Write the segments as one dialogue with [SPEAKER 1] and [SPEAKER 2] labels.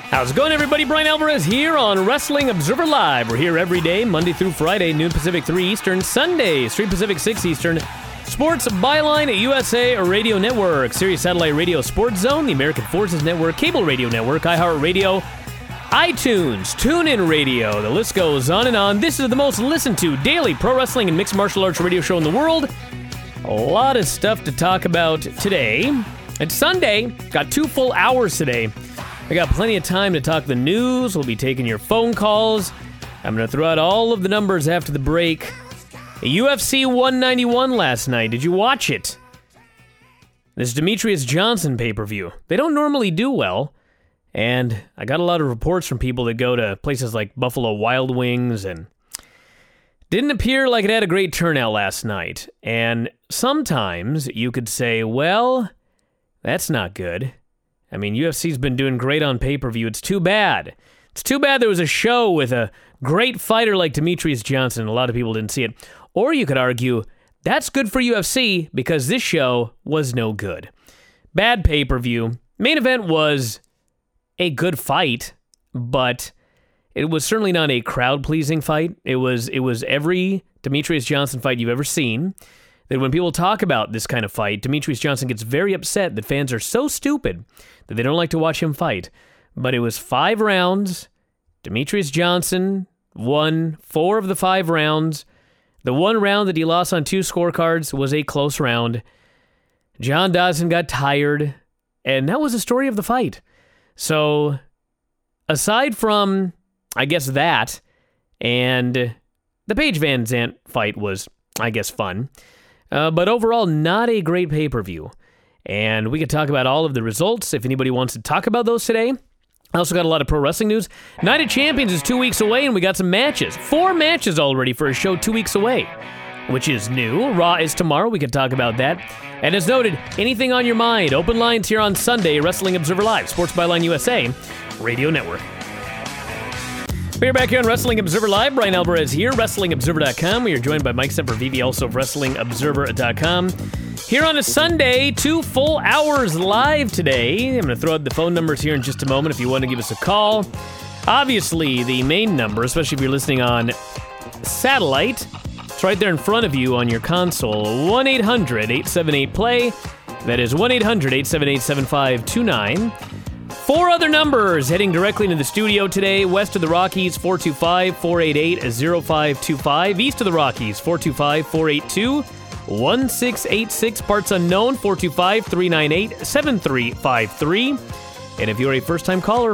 [SPEAKER 1] How's it going, everybody? Brian Alvarez here on Wrestling Observer Live. We're here every day, Monday through Friday, noon Pacific, 3 Eastern, Sundays, 3 Pacific, 6 Eastern. Sports Byline at USA Radio Network, Sirius Satellite Radio Sports Zone, the American Forces Network, Cable Radio Network, iHeartRadio, iTunes, TuneIn Radio. The list goes on and on. This is the most listened to daily pro wrestling and mixed martial arts radio show in the world. A lot of stuff to talk about today. It's Sunday. Got 2 full hours today. I got plenty of time to talk the news. We'll be taking your phone calls. I'm going to throw out all of the numbers after the break. UFC 191 last night. Did you watch it? This Demetrius Johnson pay-per-view. They don't normally do well. And I got a lot of reports from people that go to places like Buffalo Wild Wings, and didn't appear like it had a great turnout last night. And sometimes you could say, well, that's not good. I mean, UFC's been doing great on pay-per-view. It's too bad. It's too bad there was a show with a great fighter like Demetrius Johnson. A lot of people didn't see it. Or you could argue, that's good for UFC because this show was no good. Bad pay-per-view. Main event was a good fight, but it was certainly not a crowd-pleasing fight. It was every Demetrius Johnson fight you've ever seen. That when people talk about this kind of fight, Demetrius Johnson gets very upset that fans are so stupid that they don't like to watch him fight. But it was 5 rounds. Demetrius Johnson won 4 of the 5 rounds. The 1 round that he lost on 2 scorecards was a close round. John Dodson got tired, and that was the story of the fight. So, aside from, I guess, that, and the Paige Van Zandt fight was, I guess, fun. But overall, not a great pay-per-view. And we could talk about all of the results if anybody wants to talk about those today. I also got a lot of pro wrestling news. Night of Champions is 2 weeks away, and we got some matches. 4 matches already for a show 2 weeks away, which is new. Raw is tomorrow. We could talk about that. And as noted, anything on your mind, open lines here on Sunday, Wrestling Observer Live, Sports Byline USA, Radio Network. We're back here on Wrestling Observer Live. Brian Alvarez here, WrestlingObserver.com. We are joined by Mike Sempervive, also of WrestlingObserver.com. Here on a Sunday, 2 full hours live today. I'm going to throw out the phone numbers here in just a moment if you want to give us a call. Obviously, the main number, especially if you're listening on satellite, it's right there in front of you on your console, 1-800-878-PLAY. That is 1-800-878-7529. 4 other numbers heading directly into the studio today. West of the Rockies, 425-488-0525. East of the Rockies, 425-482-1686. Parts unknown, 425-398-7353. And if you're a first-time caller,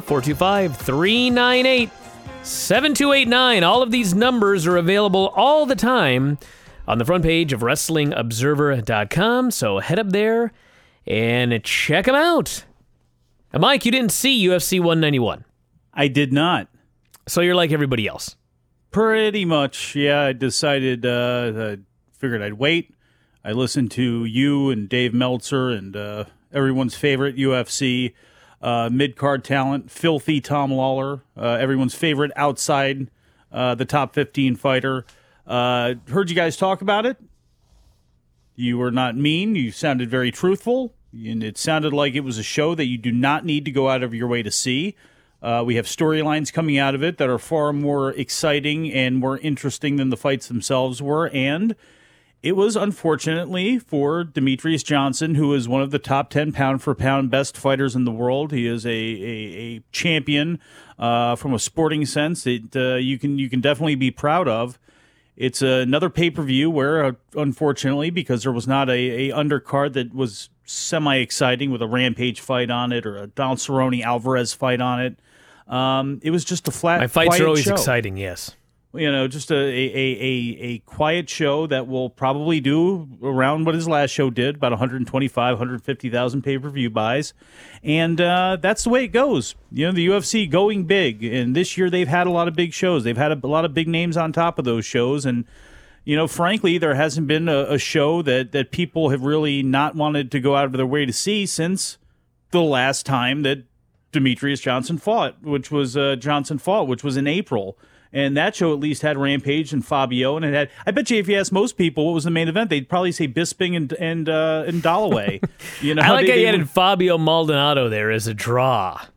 [SPEAKER 1] 425-398-7289. All of these numbers are available all the time on the front page of WrestlingObserver.com. So head up there and check them out. Mike, you didn't see UFC 191.
[SPEAKER 2] I did not.
[SPEAKER 1] So you're like everybody else.
[SPEAKER 2] Pretty much, yeah. I decided, I figured I'd wait. I listened to you and Dave Meltzer and everyone's favorite UFC mid-card talent, Filthy Tom Lawler, everyone's favorite outside the top 15 fighter. Heard you guys talk about it. You were not mean. You sounded very truthful. And it sounded like it was a show that you do not need to go out of your way to see. We have storylines coming out of it that are far more exciting and more interesting than the fights themselves were. And it was, unfortunately, for Demetrius Johnson, who is one of the top 10 pound-for-pound best fighters in the world. He is a champion from a sporting sense that you can definitely be proud of. It's another pay-per-view where, unfortunately, because there was not a undercard that was semi-exciting with a Rampage fight on it or a Donald Cerrone-Alvarez fight on it, it was just a flat,
[SPEAKER 1] my fights are always
[SPEAKER 2] show.
[SPEAKER 1] Exciting, yes.
[SPEAKER 2] You know, just a quiet show that will probably do around what his last show did, about 125, 150,000 pay-per-view buys. And that's the way it goes. You know, the UFC going big. And this year they've had a lot of big shows. They've had a lot of big names on top of those shows. And, you know, frankly, there hasn't been a show that people have really not wanted to go out of their way to see since the last time that Demetrius Johnson fought, which was in April. And that show at least had Rampage and Fabio, and it had. I bet you if you ask most people what was the main event, they'd probably say Bisping and Dalloway. You know,
[SPEAKER 1] I like how you added Fabio Maldonado there as a draw.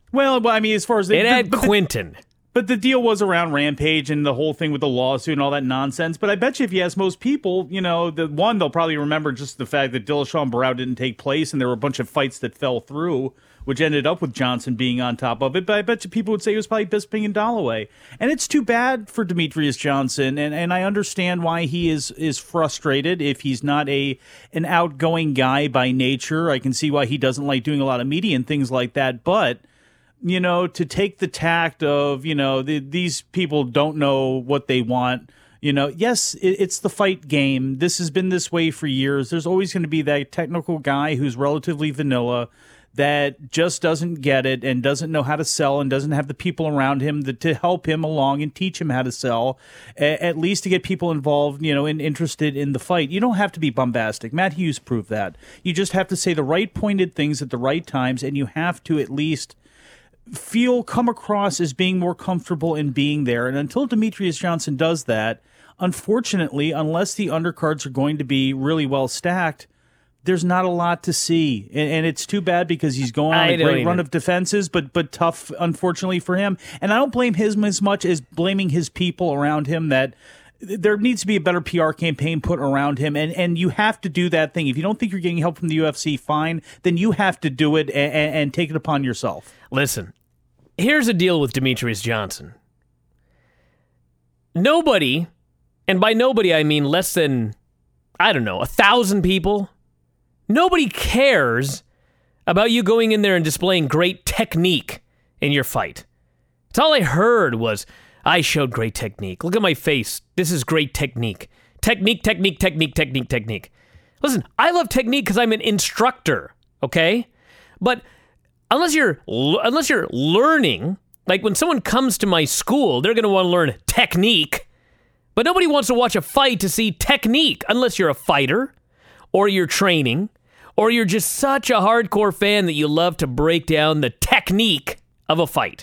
[SPEAKER 2] Well, I mean, as far as
[SPEAKER 1] it had Quinton.
[SPEAKER 2] But the deal was around Rampage and the whole thing with the lawsuit and all that nonsense. But I bet you if you ask most people, they'll probably remember just the fact that Dillashaw Barao didn't take place and there were a bunch of fights that fell through, which ended up with Johnson being on top of it. But I bet you people would say it was probably Bisping and Holloway. And it's too bad for Demetrius Johnson. And I understand why he is frustrated if he's not an outgoing guy by nature. I can see why he doesn't like doing a lot of media and things like that. But to take the tact of, these people don't know what they want. Yes, it's the fight game. This has been this way for years. There's always going to be that technical guy who's relatively vanilla that just doesn't get it and doesn't know how to sell and doesn't have the people around him to help him along and teach him how to sell, at least to get people involved, and interested in the fight. You don't have to be bombastic. Matt Hughes proved that. You just have to say the right pointed things at the right times, and you have to at least come across as being more comfortable in being there. And until Demetrius Johnson does that, unfortunately, unless the undercards are going to be really well stacked, there's not a lot to see. And it's too bad because he's going on a great run of defenses, but tough, unfortunately, for him. And I don't blame him as much as blaming his people around him that there needs to be a better PR campaign put around him, and you have to do that thing. If you don't think you're getting help from the UFC, fine, then you have to do it and take it upon yourself.
[SPEAKER 1] Listen, here's the deal with Demetrius Johnson. Nobody, and by nobody I mean less than, 1,000 people, nobody cares about you going in there and displaying great technique in your fight. It's all I heard was, I showed great technique. Look at my face. This is great technique. Technique. Listen, I love technique because I'm an instructor, okay? But unless you're learning, like when someone comes to my school, they're going to want to learn technique. But nobody wants to watch a fight to see technique unless you're a fighter or you're training or you're just such a hardcore fan that you love to break down the technique of a fight.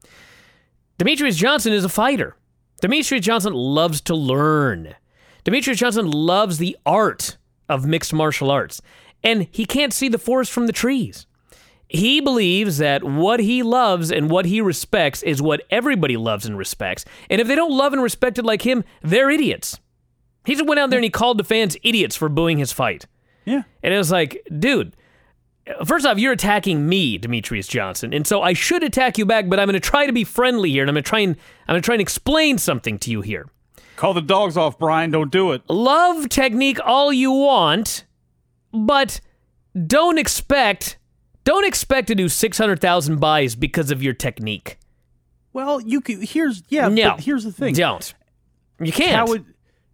[SPEAKER 1] Demetrius Johnson is a fighter. Demetrius Johnson loves to learn. Demetrius Johnson loves the art of mixed martial arts. And he can't see the forest from the trees. He believes that what he loves and what he respects is what everybody loves and respects. And if they don't love and respect it like him, they're idiots. He just went out there and he called the fans idiots for booing his fight.
[SPEAKER 2] Yeah.
[SPEAKER 1] And it was like, dude, first off, you're attacking me, Demetrius Johnson, and so I should attack you back, but I'm going to try to be friendly here, and I'm going to try and explain something to you here.
[SPEAKER 2] Call the dogs off, Brian. Don't do it.
[SPEAKER 1] Love technique all you want, but don't expect to do 600,000 buys because of your technique.
[SPEAKER 2] Well, here's the thing.
[SPEAKER 1] Don't. You can't.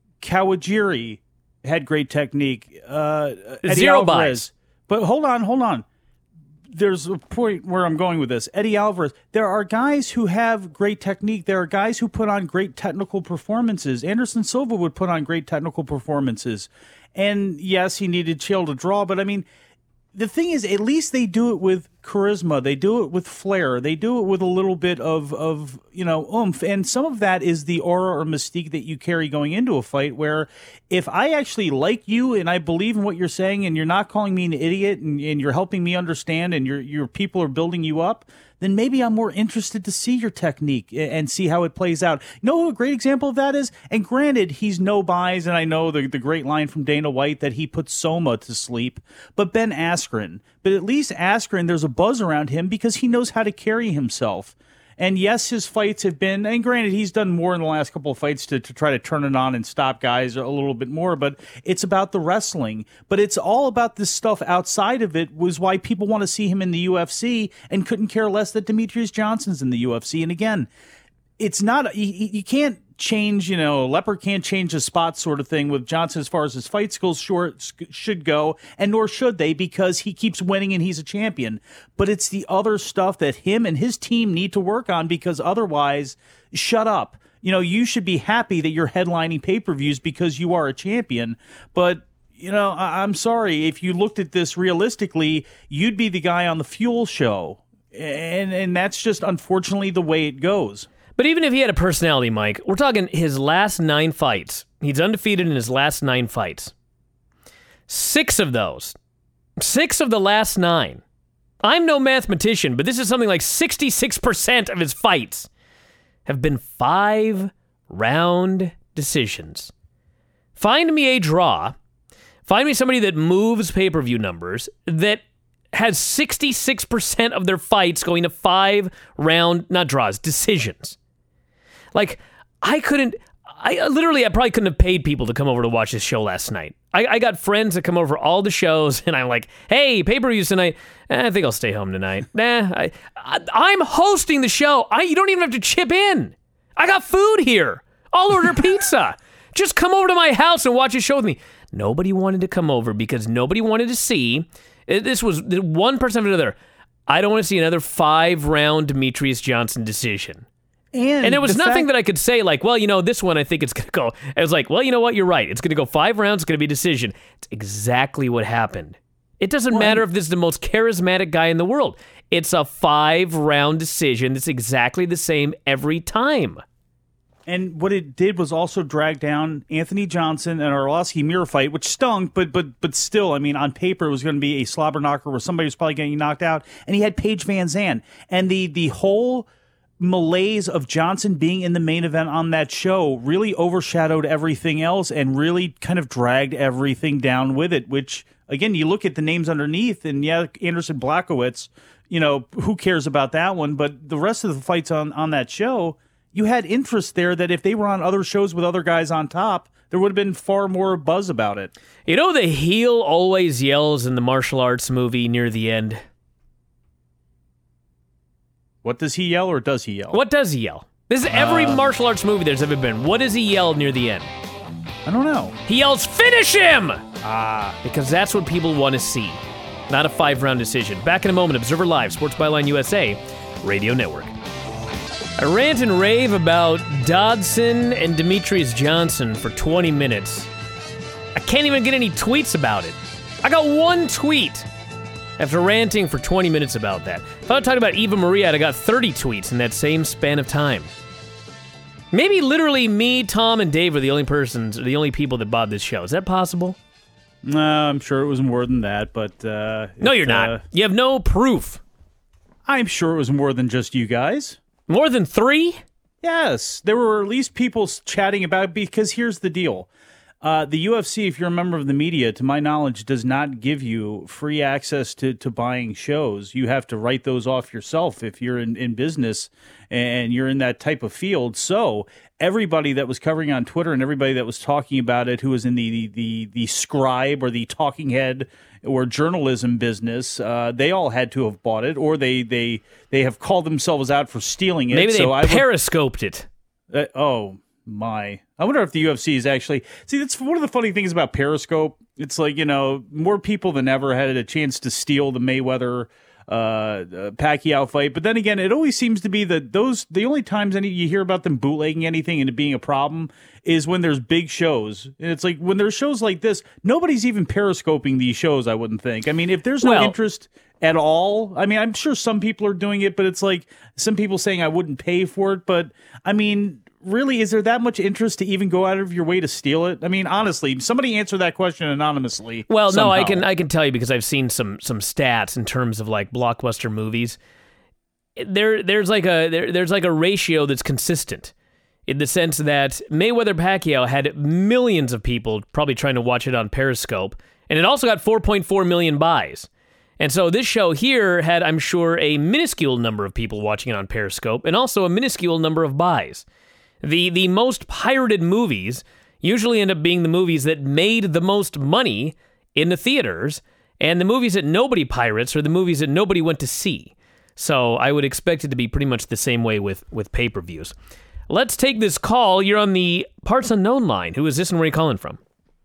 [SPEAKER 2] Kawajiri had great technique.
[SPEAKER 1] Zero buys.
[SPEAKER 2] But hold on. There's a point where I'm going with this. Eddie Alvarez, there are guys who have great technique. There are guys who put on great technical performances. Anderson Silva would put on great technical performances. And yes, he needed Chael to draw, but I mean, the thing is, at least they do it with charisma. They do it with flair. They do it with a little bit of oomph. And some of that is the aura or mystique that you carry going into a fight, where if I actually like you and I believe in what you're saying and you're not calling me an idiot and you're helping me understand and your people are building you up, then maybe I'm more interested to see your technique and see how it plays out. You know who a great example of that is? And granted, he's no buys, and I know the great line from Dana White that he put Soma to sleep, but Ben Askren. But at least Askren, there's a buzz around him because he knows how to carry himself. And yes, his fights have been, and granted, he's done more in the last couple of fights to try to turn it on and stop guys a little bit more, but it's about the wrestling. But it's all about this stuff outside of it, was why people want to see him in the UFC and couldn't care less that Demetrius Johnson's in the UFC. And again, it's not, you can't change, leopard can't change the spot sort of thing with Johnson as far as his fight skills should go, and nor should they, because he keeps winning and he's a champion. But it's the other stuff that him and his team need to work on, because otherwise, shut up. You should be happy that you're headlining pay-per-views because you are a champion, but I'm sorry, if you looked at this realistically, you'd be the guy on the Fuel show, and that's just unfortunately the way it goes.
[SPEAKER 1] But even if he had a personality, Mike, we're talking his last 9 fights. He's undefeated in his last 9 fights. 6 of the last 9 I'm no mathematician, but this is something like 66% of his fights have been 5-round decisions. Find me a draw. Find me somebody that moves pay-per-view numbers that has 66% of their fights going to 5-round, not draws, decisions. Like, I probably couldn't have paid people to come over to watch this show last night. I got friends that come over for all the shows, and I'm like, hey, pay-per-views tonight. I think I'll stay home tonight. I'm hosting the show. You don't even have to chip in. I got food here. I'll order pizza. Just come over to my house and watch a show with me. Nobody wanted to come over because nobody wanted to see. This was one person after another. I don't want to see another 5-round Demetrius Johnson decision. And there was nothing that I could say like, well, this one I think it's going to go. I was like, well, you know what? You're right. It's going to go 5 rounds. It's going to be a decision. It's exactly what happened. It doesn't matter if this is the most charismatic guy in the world. It's a 5-round decision. It's exactly the same every time.
[SPEAKER 2] And what it did was also drag down Anthony Johnson and Arlovsky mirror fight, which stunk, but still, I mean, on paper, it was going to be a slobber knocker where somebody was probably getting knocked out. And he had Paige Van Zandt. And the whole malaise of Johnson being in the main event on that show really overshadowed everything else and really kind of dragged everything down with it, which, again, you look at the names underneath, and Anderson Blachowicz, who cares about that one? But the rest of the fights on that show, you had interest there that if they were on other shows with other guys on top, there would have been far more buzz about it.
[SPEAKER 1] The heel always yells in the martial arts movie near the end.
[SPEAKER 2] What does he yell, or does he yell?
[SPEAKER 1] What does he yell? This is every martial arts movie there's ever been. What does he yell near the end?
[SPEAKER 2] I don't know.
[SPEAKER 1] He yells, "Finish him!" Because that's what people want to see. Not a 5-round decision. Back in a moment, Observer Live, Sports Byline USA, Radio Network. I rant and rave about Dodson and Demetrius Johnson for 20 minutes. I can't even get any tweets about it. I got one tweet after ranting for 20 minutes about that. If I was talking about Eva Maria, I got 30 tweets in that same span of time. Maybe literally me, Tom, and Dave are the only people that bought this show. Is that possible?
[SPEAKER 2] No, I'm sure it was more than that, but...
[SPEAKER 1] no, you're not. You have no proof.
[SPEAKER 2] I'm sure it was more than just you guys.
[SPEAKER 1] More than 3?
[SPEAKER 2] Yes. There were at least people chatting about it, because here's the deal. The UFC, if you're a member of the media, to my knowledge, does not give you free access to buying shows. You have to write those off yourself if you're in business and you're in that type of field. So everybody that was covering on Twitter and everybody that was talking about it, who was in the scribe or the talking head or journalism business, they all had to have bought it, or they have called themselves out for stealing it.
[SPEAKER 1] Maybe they periscoped it.
[SPEAKER 2] Oh, my. I wonder if the UFC is actually... See, that's one of the funny things about Periscope. It's like, more people than ever had a chance to steal the Mayweather Pacquiao fight. But then again, it always seems to be that the only times you hear about them bootlegging anything and it being a problem is when there's big shows. And it's like, when there's shows like this, nobody's even Periscoping these shows, I wouldn't think. I mean, if there's no interest at all, I mean, I'm sure some people are doing it, but it's like some people saying I wouldn't pay for it. But, I mean... Really, is there that much interest to even go out of your way to steal it? I mean, honestly, somebody answer that question anonymously.
[SPEAKER 1] Well,
[SPEAKER 2] somehow.
[SPEAKER 1] No, I can tell you because I've seen some stats in terms of like blockbuster movies. There's like a ratio that's consistent in the sense that Mayweather Pacquiao had millions of people probably trying to watch it on Periscope, and it also got 4.4 million buys. And so this show here had, I'm sure, a minuscule number of people watching it on Periscope, and also a minuscule number of buys. The most pirated movies usually end up being the movies that made the most money in the theaters, and the movies that nobody pirates are the movies that nobody went to see. So I would expect it to be pretty much the same way with pay-per-views. Let's take this call. You're on the Parts Unknown line. Who is this and where are you calling from?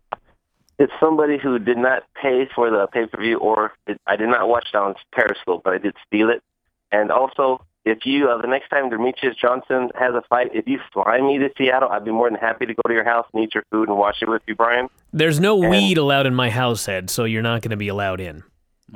[SPEAKER 3] It's somebody who did not pay for the pay-per-view, I did not watch it on Periscope, but I did steal it. And also... If you, the next time Demetrius Johnson has a fight, if you fly me to Seattle, I'd be more than happy to go to your house and eat your food and watch it with you, Brian.
[SPEAKER 1] There's no weed allowed in my house, Ed, so you're not going to be allowed in.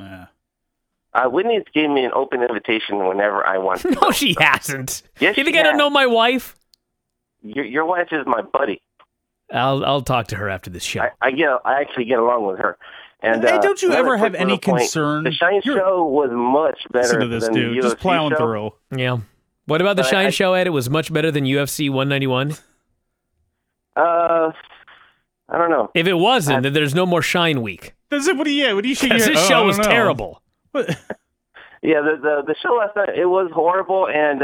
[SPEAKER 3] Whitney's gave me an open invitation whenever I want to.
[SPEAKER 1] No, she hasn't.
[SPEAKER 3] Yes,
[SPEAKER 1] you think I don't know my wife?
[SPEAKER 3] Your wife is my buddy.
[SPEAKER 1] I'll talk to her after this show.
[SPEAKER 3] I actually get along with her. And
[SPEAKER 2] hey, don't you
[SPEAKER 3] another
[SPEAKER 2] ever have
[SPEAKER 3] quick
[SPEAKER 2] any
[SPEAKER 3] little point.
[SPEAKER 2] concern?
[SPEAKER 3] The Shine Show was much better
[SPEAKER 2] Listen to this
[SPEAKER 3] than
[SPEAKER 2] dude,
[SPEAKER 3] the UFC
[SPEAKER 2] just plowing
[SPEAKER 3] show.
[SPEAKER 2] through.
[SPEAKER 1] Yeah. What about the
[SPEAKER 3] But
[SPEAKER 1] Shine Show, Ed? It was much better than UFC 191?
[SPEAKER 3] I don't know.
[SPEAKER 1] If it wasn't, then there's no more Shine Week.
[SPEAKER 2] What do you shake your
[SPEAKER 1] This
[SPEAKER 2] head?
[SPEAKER 1] show
[SPEAKER 2] I
[SPEAKER 1] was
[SPEAKER 2] don't know.
[SPEAKER 1] terrible.
[SPEAKER 2] What?
[SPEAKER 3] Yeah, the show last night, it was horrible, and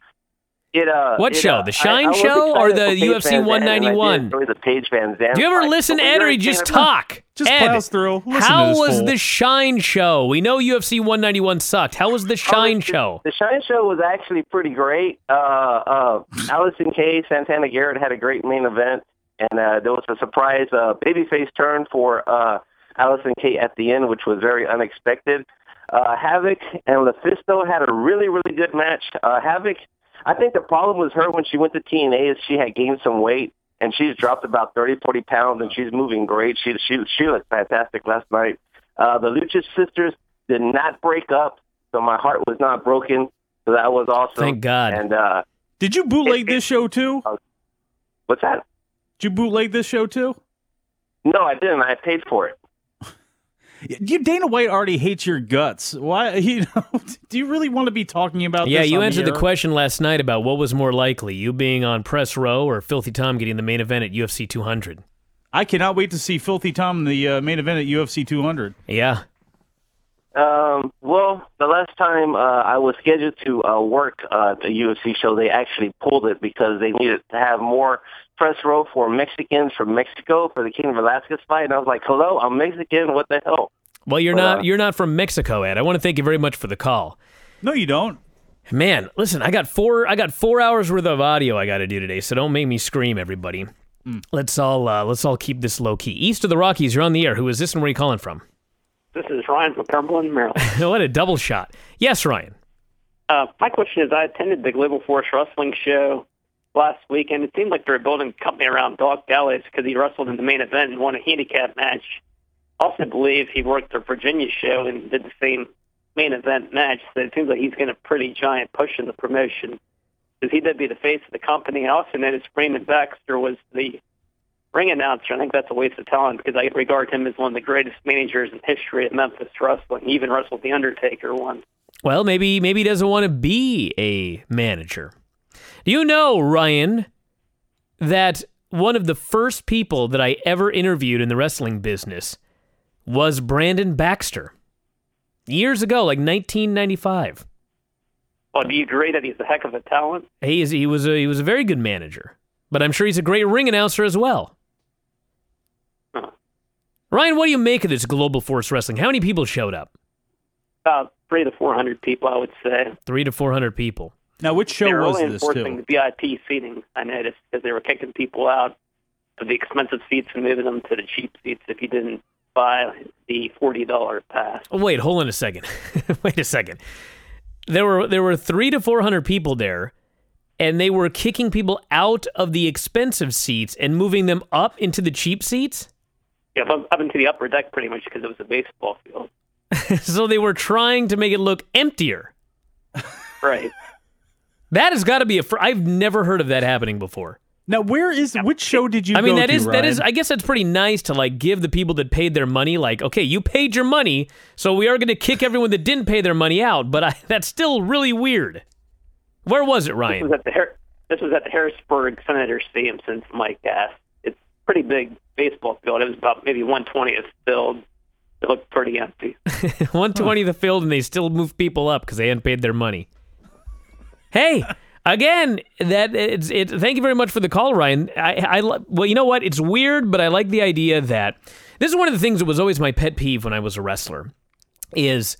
[SPEAKER 1] What show? The Shine
[SPEAKER 3] I was
[SPEAKER 1] Show or the
[SPEAKER 3] excited for
[SPEAKER 1] UFC
[SPEAKER 3] Paige Van Zandt,
[SPEAKER 1] 191?
[SPEAKER 3] and I did enjoy the Paige Van Zandt
[SPEAKER 1] Do you ever
[SPEAKER 3] fight.
[SPEAKER 1] listen to
[SPEAKER 3] But
[SPEAKER 1] Ed, or
[SPEAKER 3] you're
[SPEAKER 1] you just
[SPEAKER 3] saying-
[SPEAKER 1] talk?
[SPEAKER 2] Just
[SPEAKER 1] Ed,
[SPEAKER 2] plows through. Listen to
[SPEAKER 1] how
[SPEAKER 2] this
[SPEAKER 1] was
[SPEAKER 2] fool.
[SPEAKER 1] the Shine Show? We know UFC 191 sucked. How was the Shine Show?
[SPEAKER 3] The Shine Show was actually pretty great. Allison Kay, Santana Garrett had a great main event, and there was a surprise babyface turn for Allison Kay at the end, which was very unexpected. Havoc and LuFisto had a really, really good match. Havoc, I think the problem was her when she went to TNA is she had gained some weight, and she's dropped about 30, 40 pounds, and she's moving great. She looked fantastic last night. The Lucha Sisters did not break up, so my heart was not broken. So that was awesome.
[SPEAKER 1] Thank God.
[SPEAKER 3] And
[SPEAKER 2] Did you bootleg this show too?
[SPEAKER 3] what's that?
[SPEAKER 2] Did you bootleg this show too?
[SPEAKER 3] No, I didn't. I paid for it.
[SPEAKER 2] Dana White already hates your guts. Why? Do you really want to be talking about
[SPEAKER 1] Yeah,
[SPEAKER 2] this?
[SPEAKER 1] you
[SPEAKER 2] on
[SPEAKER 1] answered
[SPEAKER 2] the
[SPEAKER 1] the
[SPEAKER 2] air?
[SPEAKER 1] question last night about what was more likely, you being on press row or Filthy Tom getting the main event at UFC 200.
[SPEAKER 2] I cannot wait to see Filthy Tom in the main event at UFC 200.
[SPEAKER 1] Yeah.
[SPEAKER 3] Well, the last time I was scheduled to work the UFC show, they actually pulled it because they needed to have more press row for Mexicans from Mexico for the King Velasquez fight. And I was like, hello, I'm Mexican. What the hell?
[SPEAKER 1] Well, you're not from Mexico, Ed. I want to thank you very much for the call.
[SPEAKER 2] No, you don't.
[SPEAKER 1] Man, listen, I got 4 hours worth of audio I got to do today, so don't make me scream, everybody. Let's all keep this low key. East of the Rockies, you're on the air. Who is this and where are you calling from?
[SPEAKER 4] This is Ryan from Cumberland, Maryland.
[SPEAKER 1] What a double shot. Yes, Ryan.
[SPEAKER 4] My question is, I attended the Global Force Wrestling show last week, and it seemed like they were building a company around Doc Gallows because he wrestled in the main event and won a handicap match. I also believe he worked the Virginia show and did the same main event match, so it seems like he's getting a pretty giant push in the promotion because he did be the face of the company. I also noticed Brandon Baxter was the ring announcer. I think that's a waste of talent because I regard him as one of the greatest managers in history of Memphis wrestling. He even wrestled The Undertaker once.
[SPEAKER 1] Well, maybe he doesn't want to be a manager. Do you know, Ryan, that one of the first people that I ever interviewed in the wrestling business was Brandon Baxter. Years ago, like 1995.
[SPEAKER 4] Well, do you agree that he's a heck of a talent?
[SPEAKER 1] He was a very good manager, but I'm sure he's a great ring announcer as well.
[SPEAKER 4] Huh.
[SPEAKER 1] Ryan, what do you make of this Global Force Wrestling? How many people showed up?
[SPEAKER 4] About 300 to 400 people, I would say.
[SPEAKER 1] 300 to 400 people.
[SPEAKER 2] Now, which show
[SPEAKER 4] They were
[SPEAKER 2] was
[SPEAKER 4] really
[SPEAKER 2] this
[SPEAKER 4] enforcing
[SPEAKER 2] too?
[SPEAKER 4] the VIP seating, I noticed, because they were kicking people out of the expensive seats and moving them to the cheap seats if you didn't buy the $40 pass.
[SPEAKER 1] Oh, wait, hold on a second. Wait a second. There were 300 to 400 people there, and they were kicking people out of the expensive seats and moving them up into the cheap seats?
[SPEAKER 4] Yeah, up into the upper deck pretty much because it was a baseball field.
[SPEAKER 1] So they were trying to make it look emptier.
[SPEAKER 4] Right.
[SPEAKER 1] That has got to be I've never heard of that happening before.
[SPEAKER 2] Now, which show did you
[SPEAKER 1] I mean,
[SPEAKER 2] go
[SPEAKER 1] that
[SPEAKER 2] to,
[SPEAKER 1] is,
[SPEAKER 2] Ryan?
[SPEAKER 1] I guess that's pretty nice to like give the people that paid their money, like, okay, you paid your money, so we are going to kick everyone that didn't pay their money out, but that's still really weird. Where was it, Ryan?
[SPEAKER 4] This was at the Harrisburg Senator Stadium, since Mike asked. It's a pretty big baseball field. It was about maybe 1/20th filled. It looked pretty empty.
[SPEAKER 1] 120 the field, and they still move people up because they hadn't paid their money. Hey, again, thank you very much for the call, Ryan. Well, you know what? It's weird, but I like the idea that this is one of the things that was always my pet peeve when I was a wrestler. Is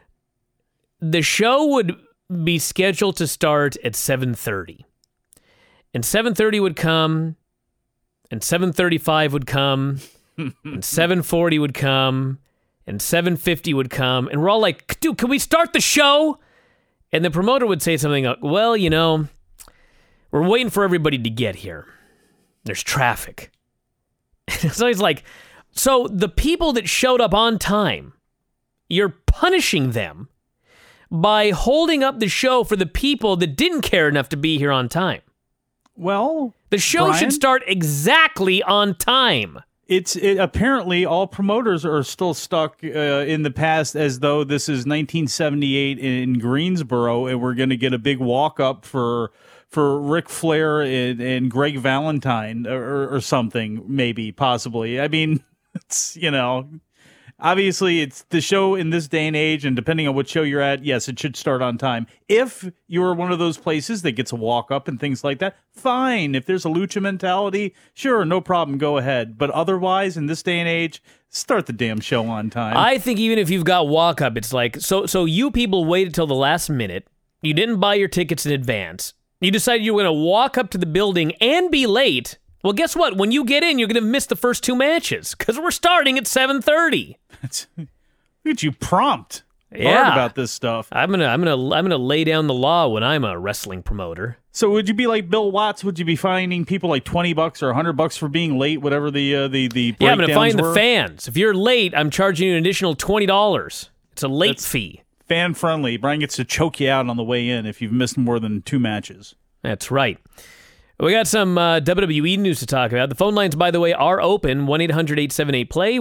[SPEAKER 1] the show would be scheduled to start at 7:30, and 7:30 would come, and 7:35 would come, and 7:40 would come, and 7:50 would come, and we're all like, dude, can we start the show? And the promoter would say something like, well, you know, we're waiting for everybody to get here. There's traffic. So he's like, so the people that showed up on time, you're punishing them by holding up the show for the people that didn't care enough to be here on time.
[SPEAKER 2] Well,
[SPEAKER 1] The show
[SPEAKER 2] Brian?
[SPEAKER 1] should start exactly on time.
[SPEAKER 2] Apparently all promoters are still stuck in the past, as though this is 1978 in Greensboro, and we're going to get a big walk up for Ric Flair and Greg Valentine or something, maybe, possibly. I mean, it's, obviously it's the show in this day and age, and depending on what show you're at, yes, it should start on time. If you're one of those places that gets a walk up and things like that, fine. If there's a lucha mentality, sure, no problem, go ahead. But otherwise, in this day and age, start the damn show on time.
[SPEAKER 1] I think even if you've got walk up, it's like, so you people waited till the last minute. You didn't buy your tickets in advance. You decided you were going to walk up to the building and be late. Well, guess what? When you get in, you're going to miss the first 2 matches because we're starting at 7:30.
[SPEAKER 2] Look at you prompt.
[SPEAKER 1] Yeah.
[SPEAKER 2] Hard about this stuff.
[SPEAKER 1] I'm gonna lay down the law when I'm a wrestling promoter.
[SPEAKER 2] So would you be like Bill Watts? Would you be finding people like $20 or $100 for being late, whatever the
[SPEAKER 1] Yeah, I'm gonna find
[SPEAKER 2] were?
[SPEAKER 1] the fans. If you're late, I'm charging you an additional $20. It's a late fee.
[SPEAKER 2] Fan friendly. Brian gets to choke you out on the way in if you've missed more than 2 matches.
[SPEAKER 1] That's right. We got some WWE news to talk about. The phone lines, by the way, are open. 1-800-878-PLAY,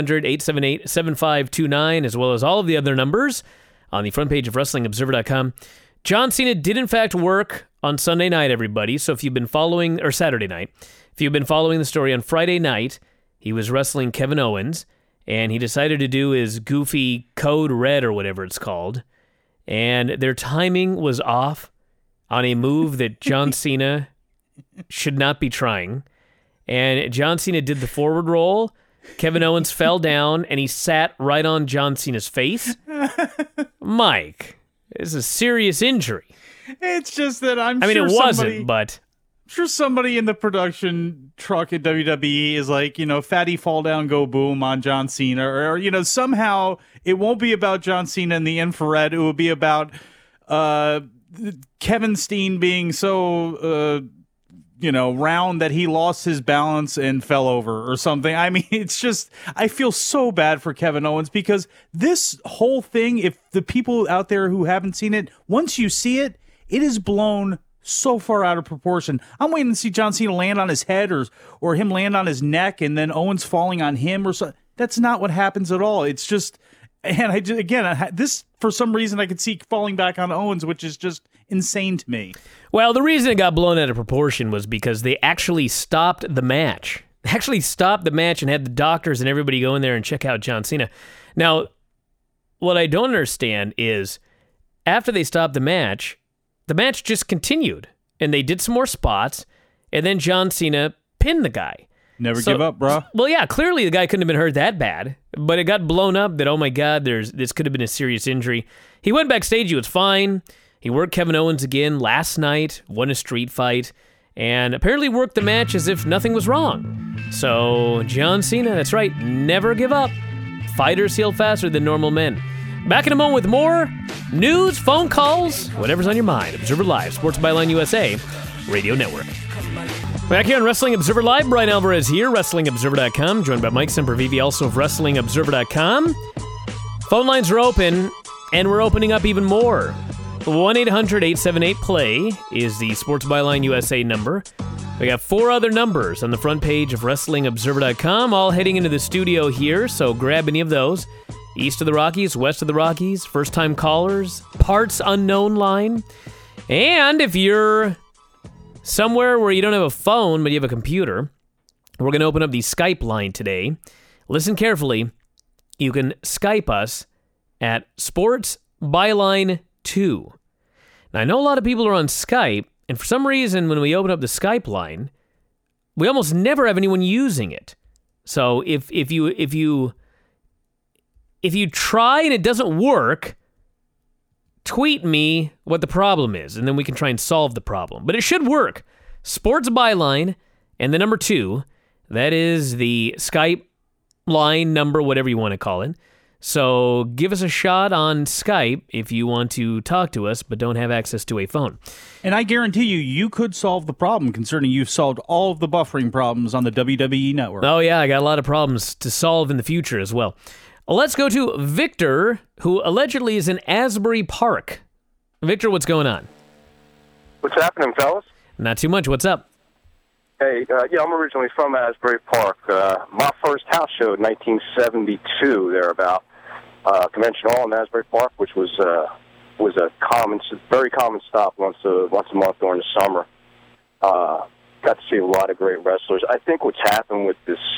[SPEAKER 1] 1-800-878-7529, as well as all of the other numbers on the front page of WrestlingObserver.com. John Cena did, in fact, work on Sunday night, everybody. So if you've been following, or Saturday night, if you've been following the story, on Friday night, he was wrestling Kevin Owens, and he decided to do his goofy Code Red or whatever it's called. And their timing was off on a move that John Cena should not be trying. And John Cena did the forward roll. Kevin Owens fell down, and he sat right on John Cena's face. Mike, it's a serious injury.
[SPEAKER 2] It's just that
[SPEAKER 1] I mean, it wasn't, but
[SPEAKER 2] I'm sure somebody in the production truck at WWE is like, fatty fall down, go boom on John Cena. Or somehow it won't be about John Cena and the infrared. It will be about Kevin Steen being so... round that he lost his balance and fell over or something. I mean, it's just, I feel so bad for Kevin Owens because this whole thing, if the people out there who haven't seen it, once you see it, it is blown so far out of proportion. I'm waiting to see John Cena land on his head or him land on his neck and then Owens falling on him or something. That's not what happens at all. It's just, and this, for some reason, I could see falling back on Owens, which is just insane to me.
[SPEAKER 1] Well, the reason it got blown out of proportion was because they actually stopped the match. They actually stopped the match and had the doctors and everybody go in there and check out John Cena. Now, what I don't understand is after they stopped the match just continued. And they did some more spots, and then John Cena pinned the guy.
[SPEAKER 2] Never give up, bro.
[SPEAKER 1] Well, yeah, clearly the guy couldn't have been hurt that bad, but it got blown up that, oh my God, this could have been a serious injury. He went backstage, he was fine. He worked Kevin Owens again last night, won a street fight, and apparently worked the match as if nothing was wrong. So, John Cena, that's right, never give up. Fighters heal faster than normal men. Back in a moment with more news, phone calls, whatever's on your mind. Observer Live, Sports Byline USA, Radio Network. Back here on Wrestling Observer Live, Brian Alvarez here, WrestlingObserver.com, joined by Mike Sempervive, also of WrestlingObserver.com. Phone lines are open, and we're opening up even more. 1-800-878-PLAY is the Sports Byline USA number. We got 4 other numbers on the front page of WrestlingObserver.com, all heading into the studio here, so grab any of those. East of the Rockies, west of the Rockies, first-time callers, parts unknown line. And if you're somewhere where you don't have a phone, but you have a computer, we're going to open up the Skype line today. Listen carefully. You can Skype us at Sports Byline 2. Now, I know a lot of people are on Skype, and for some reason, when we open up the Skype line, we almost never have anyone using it. So if you try and it doesn't work, tweet me what the problem is, and then we can try and solve the problem. But it should work. Sports Byline and the number 2, that is the Skype line number, whatever you want to call it. So give us a shot on Skype if you want to talk to us, but don't have access to a phone.
[SPEAKER 2] And I guarantee you could solve the problem, concerning you've solved all of the buffering problems on the WWE Network.
[SPEAKER 1] Oh, yeah, I got a lot of problems to solve in the future as well. Let's go to Victor, who allegedly is in Asbury Park. Victor, what's going on?
[SPEAKER 3] What's happening, fellas?
[SPEAKER 1] Not too much. What's up?
[SPEAKER 5] Hey, yeah, I'm originally from Asbury Park. My first house show in 1972, thereabout. Convention Hall in Asbury Park, which was a very common stop once a month during the summer. Got to see a lot of great wrestlers. I think what's happened with the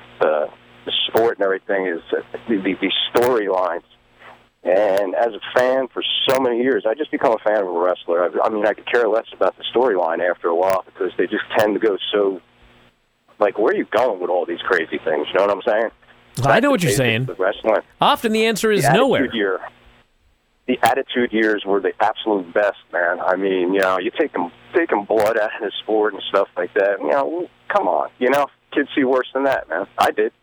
[SPEAKER 5] sport and everything is the storylines. And as a fan for so many years, I just become a fan of a wrestler. I could care less about the storyline after a while because they just tend to go so, like, where are you going with all these crazy things? You know what I'm saying?
[SPEAKER 1] I know what you're saying. Often the answer is nowhere.
[SPEAKER 5] The Attitude Years were the absolute best, man. I mean, you taking blood out of the sport and stuff like that. Come on. Kids see worse than that, man. I did.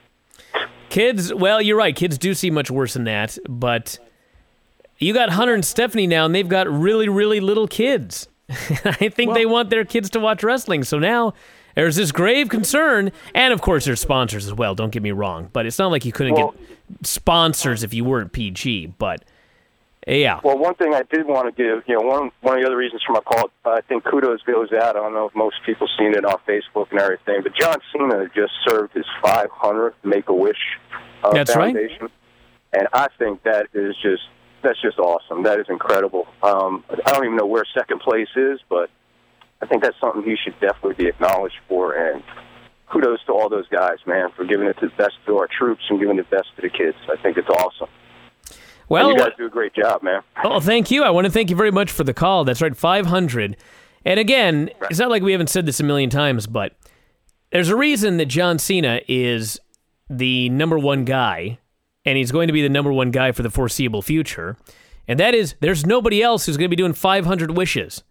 [SPEAKER 1] Kids, well, you're right. Kids do see much worse than that, but you got Hunter and Stephanie now, and they've got really, really little kids. I think they want their kids to watch wrestling, so now there's this grave concern, and of course there's sponsors as well, don't get me wrong, but it's not like you couldn't get sponsors if you weren't PG, but yeah.
[SPEAKER 5] Well, one thing I did want to give, one of the other reasons for my call, I think kudos goes out. I don't know if most people seen it on Facebook and everything, but John Cena just served his 500th Make-A-Wish Foundation. Right. And I think that's just awesome. That is incredible. I don't even know where second place is, but I think that's something he should definitely be acknowledged for. And kudos to all those guys, man, for giving it to the best to our troops and giving it the best to the kids. I think it's awesome.
[SPEAKER 1] Well,
[SPEAKER 5] and you guys do a great job, man.
[SPEAKER 1] Oh, thank you. I want to thank you very much for the call. That's right, 500. And again, It's not like we haven't said this a million times, but there's a reason that John Cena is the number one guy, and he's going to be the number one guy for the foreseeable future. And that is, there's nobody else who's going to be doing 500 wishes.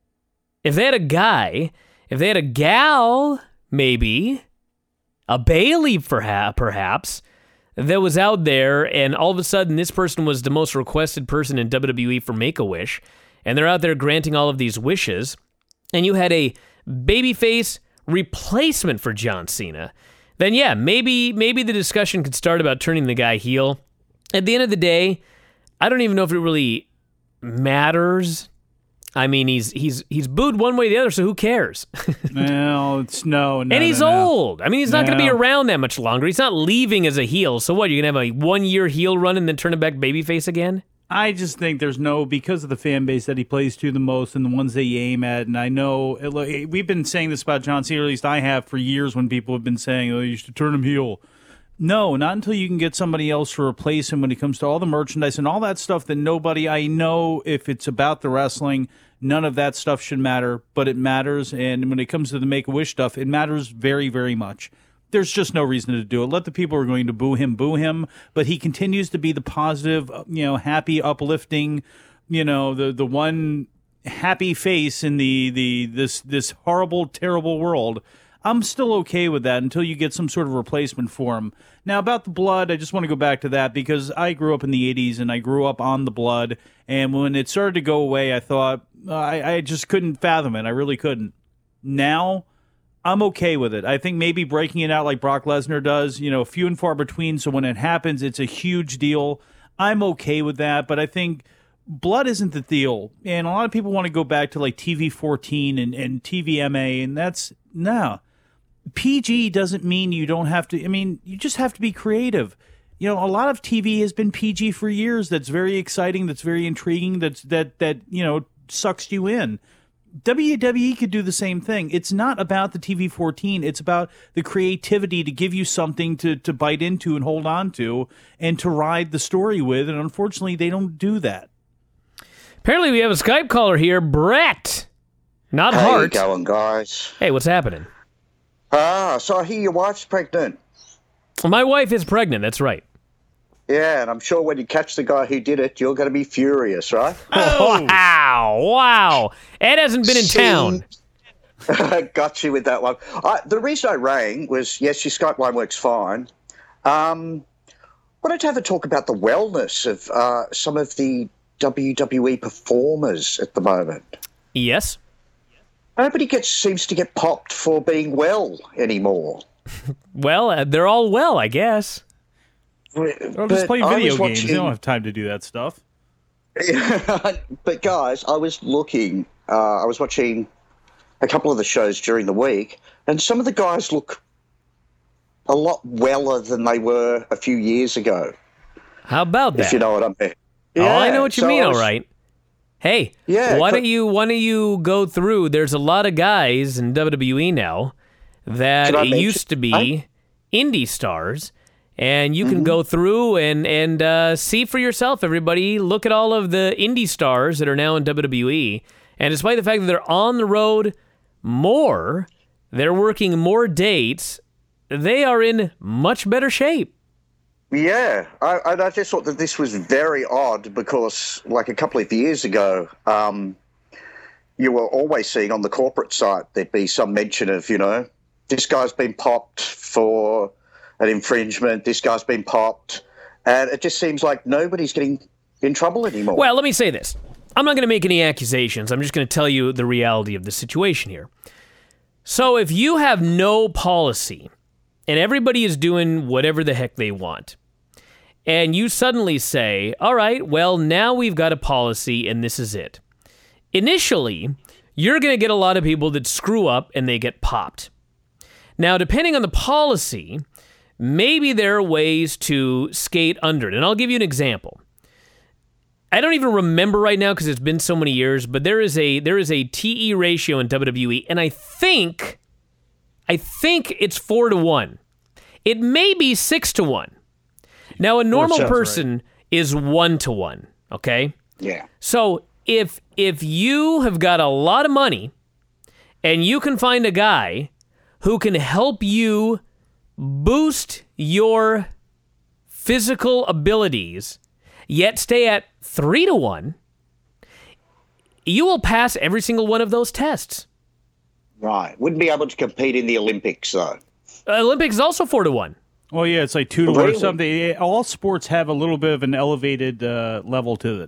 [SPEAKER 1] If they had a guy, if they had a gal, maybe, a Bailey perhaps, that was out there, and all of a sudden this person was the most requested person in WWE for Make-A-Wish, and they're out there granting all of these wishes, and you had a babyface replacement for John Cena, then yeah, maybe the discussion could start about turning the guy heel. At the end of the day, I don't even know if it really matters. I mean, he's booed one way or the other, so who cares?
[SPEAKER 2] Well, it's no.
[SPEAKER 1] And he's old. I mean, he's not going to be around that much longer. He's not leaving as a heel. So what, you're going to have a 1-year heel run and then turn him back babyface again?
[SPEAKER 2] I just think because of the fan base that he plays to the most and the ones they aim at. And I know, we've been saying this about John Cena, or at least I have for years when people have been saying, you should turn him heel. No, not until you can get somebody else to replace him when it comes to all the merchandise and all that stuff that I know if it's about the wrestling, none of that stuff should matter, but it matters. And when it comes to the Make-A-Wish stuff, it matters very, very much. There's just no reason to do it. Let the people who are going to boo him, but he continues to be the positive, happy, uplifting, the one happy face in this horrible, terrible world. I'm still okay with that until you get some sort of replacement for him. Now, about the blood, I just want to go back to that because I grew up in the 80s and I grew up on the blood. And when it started to go away, I thought I just couldn't fathom it. I really couldn't. Now, I'm okay with it. I think maybe breaking it out like Brock Lesnar does, few and far between. So when it happens, it's a huge deal. I'm okay with that. But I think blood isn't the deal. And a lot of people want to go back to like TV-14 and TVMA. And that's, no. PG doesn't mean you don't have to. You just have to be creative. A lot of TV has been PG for years. That's very exciting. That's very intriguing. That sucks you in. WWE could do the same thing. It's not about the TV-14. It's about the creativity to give you something to bite into and hold on to and to ride the story with. And unfortunately, they don't do that.
[SPEAKER 1] Apparently, we have a Skype caller here, Brett. Not Hart.
[SPEAKER 6] How you going, guys?
[SPEAKER 1] Hey, what's happening?
[SPEAKER 6] So I hear your wife's pregnant.
[SPEAKER 1] My wife is pregnant, that's right.
[SPEAKER 6] Yeah, and I'm sure when you catch the guy who did it, you're going to be furious, right?
[SPEAKER 1] Oh. Wow. Ed hasn't been in town.
[SPEAKER 6] Got you with that one. The reason I rang was, yes, your Skype line works fine. Wanted to have a talk about the wellness of some of the WWE performers at the moment.
[SPEAKER 1] Yes.
[SPEAKER 6] Nobody seems to get popped for being well anymore.
[SPEAKER 1] Well, they're all well, I guess.
[SPEAKER 2] They'll just play video games. They don't have time to do that stuff.
[SPEAKER 6] But guys, I was watching a couple of the shows during the week, and some of the guys look a lot weller than they were a few years ago.
[SPEAKER 1] How about that?
[SPEAKER 6] If you know what I mean.
[SPEAKER 1] Oh, I know what you mean, all right. Hey, why don't you go through? There's a lot of guys in WWE now that used to be indie stars, and you can go through and see for yourself, everybody. Look at all of the indie stars that are now in WWE, and despite the fact that they're on the road more, they're working more dates, they are in much better shape.
[SPEAKER 6] Yeah, I just thought that this was very odd because, like a couple of years ago, you were always seeing on the corporate site there'd be some mention of, this guy's been popped for an infringement, this guy's been popped, and it just seems like nobody's getting in trouble anymore.
[SPEAKER 1] Well, let me say this. I'm not going to make any accusations. I'm just going to tell you the reality of the situation here. So if you have no policy and everybody is doing whatever the heck they want, and you suddenly say, all right, well, now we've got a policy and this is it. Initially, you're going to get a lot of people that screw up and they get popped. Now, depending on the policy, maybe there are ways to skate under it. And I'll give you an example. I don't even remember right now because it's been so many years, but there is a TE ratio in WWE, and I think it's 4-1. It may be 6-1. Now, a normal person is 1-1, okay?
[SPEAKER 6] Yeah.
[SPEAKER 1] So if you have got a lot of money and you can find a guy who can help you boost your physical abilities, yet stay at 3-1, you will pass every single one of those tests.
[SPEAKER 6] Right. Wouldn't be able to compete in the Olympics, though.
[SPEAKER 1] Olympics is also 4-1.
[SPEAKER 2] Well, yeah, it's like 2-1 or something. All sports have a little bit of an elevated level to it.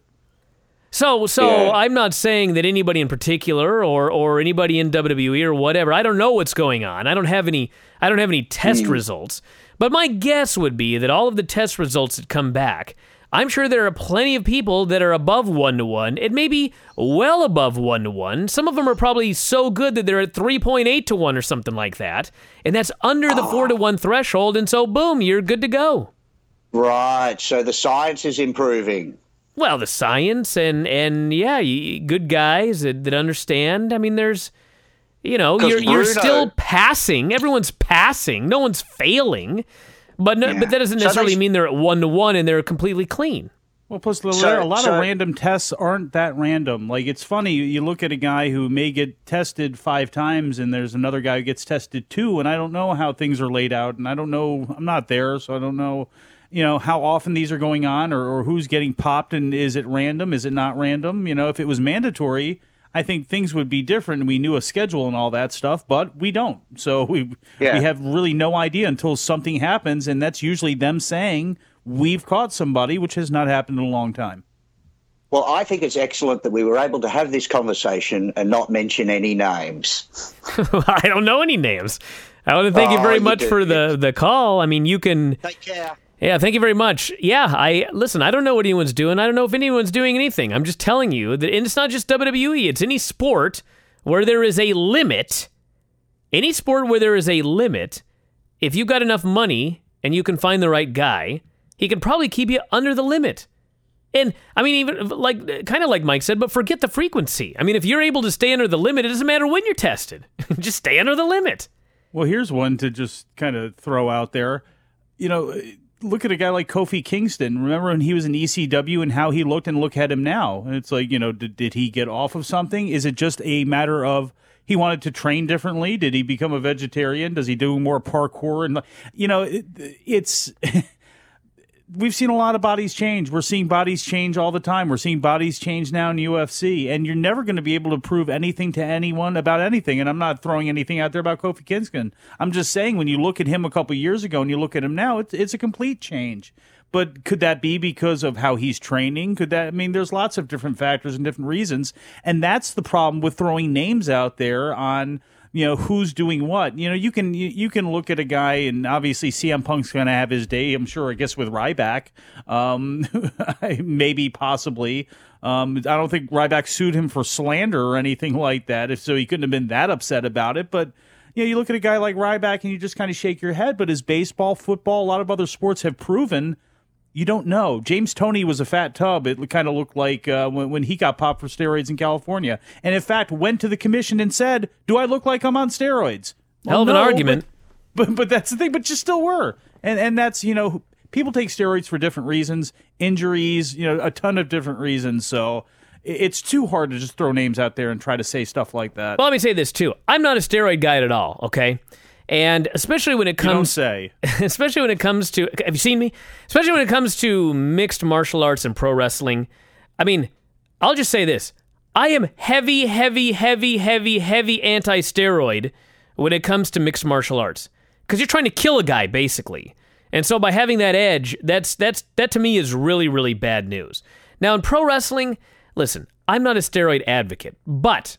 [SPEAKER 1] So I'm not saying that anybody in particular or anybody in WWE or whatever. I don't know what's going on. I don't have any test results. But my guess would be that all of the test results that come back, I'm sure there are plenty of people that are above 1-1. It may be well above 1-1. Some of them are probably so good that they're at 3.8-1 or something like that. And that's under the 4-1 threshold. And so, boom, you're good to go.
[SPEAKER 6] Right. So the science is improving.
[SPEAKER 1] Well, the science and yeah, good guys that understand. I mean, there's, you're still passing. Everyone's passing. No one's failing. But but that doesn't necessarily mean they're at 1-1 and they're completely clean.
[SPEAKER 2] Well, plus a lot of random tests aren't that random. Like, it's funny, you look at a guy who may get tested 5 times and there's another guy who gets tested 2, and I don't know how things are laid out, and I don't know, I'm not there, so I don't know, how often these are going on or who's getting popped, and is it random, is it not random? If it was mandatory, I think things would be different and we knew a schedule and all that stuff, but we don't. So we have really no idea until something happens, and that's usually them saying, we've caught somebody, which has not happened in a long time.
[SPEAKER 6] Well, I think it's excellent that we were able to have this conversation and not mention any names.
[SPEAKER 1] I don't know any names. I want to thank you very much for the call. I mean, you can...
[SPEAKER 6] Take care.
[SPEAKER 1] Yeah, thank you very much. Yeah, I don't know what anyone's doing. I don't know if anyone's doing anything. I'm just telling you that, and it's not just WWE, it's any sport where there is a limit. Any sport where there is a limit, if you've got enough money and you can find the right guy, he can probably keep you under the limit. And, I mean, even kind of like Mike said, but forget the frequency. I mean, if you're able to stay under the limit, it doesn't matter when you're tested. Just stay under the limit.
[SPEAKER 2] Well, here's one to just kind of throw out there. Look at a guy like Kofi Kingston. Remember when he was in ECW and how he looked, and look at him now. And it's like, did he get off of something? Is it just a matter of he wanted to train differently? Did he become a vegetarian? Does he do more parkour? And, it's... We've seen a lot of bodies change. We're seeing bodies change all the time. We're seeing bodies change now in UFC, and you're never going to be able to prove anything to anyone about anything. And I'm not throwing anything out there about Kofi Kingston. I'm just saying when you look at him a couple years ago and you look at him now, it's a complete change. But could that be because of how he's training? There's lots of different factors and different reasons. And that's the problem with throwing names out there on, who's doing what. You can look at a guy, and obviously CM Punk's going to have his day, I'm sure, I guess, with Ryback. Maybe, possibly. I don't think Ryback sued him for slander or anything like that, if so he couldn't have been that upset about it. But you look at a guy like Ryback and you just kind of shake your head. But as baseball, football, a lot of other sports have proven, you don't know. James Toney was a fat tub. It kind of looked like when he got popped for steroids in California. And in fact, went to the commission and said, do I look like I'm on steroids?
[SPEAKER 1] Hell of an argument.
[SPEAKER 2] But that's the thing. But you still were. And that's, people take steroids for different reasons, injuries, a ton of different reasons. So it's too hard to just throw names out there and try to say stuff like that.
[SPEAKER 1] Well, let me say this, too. I'm not a steroid guy at all, okay? And especially when it comes...
[SPEAKER 2] You don't say.
[SPEAKER 1] Especially when it comes to... Have you seen me? Especially when it comes to mixed martial arts and pro wrestling. I'll just say this. I am heavy anti-steroid when it comes to mixed martial arts. Because you're trying to kill a guy, basically. And so by having that edge, that to me is really, really bad news. Now, in pro wrestling, listen, I'm not a steroid advocate, but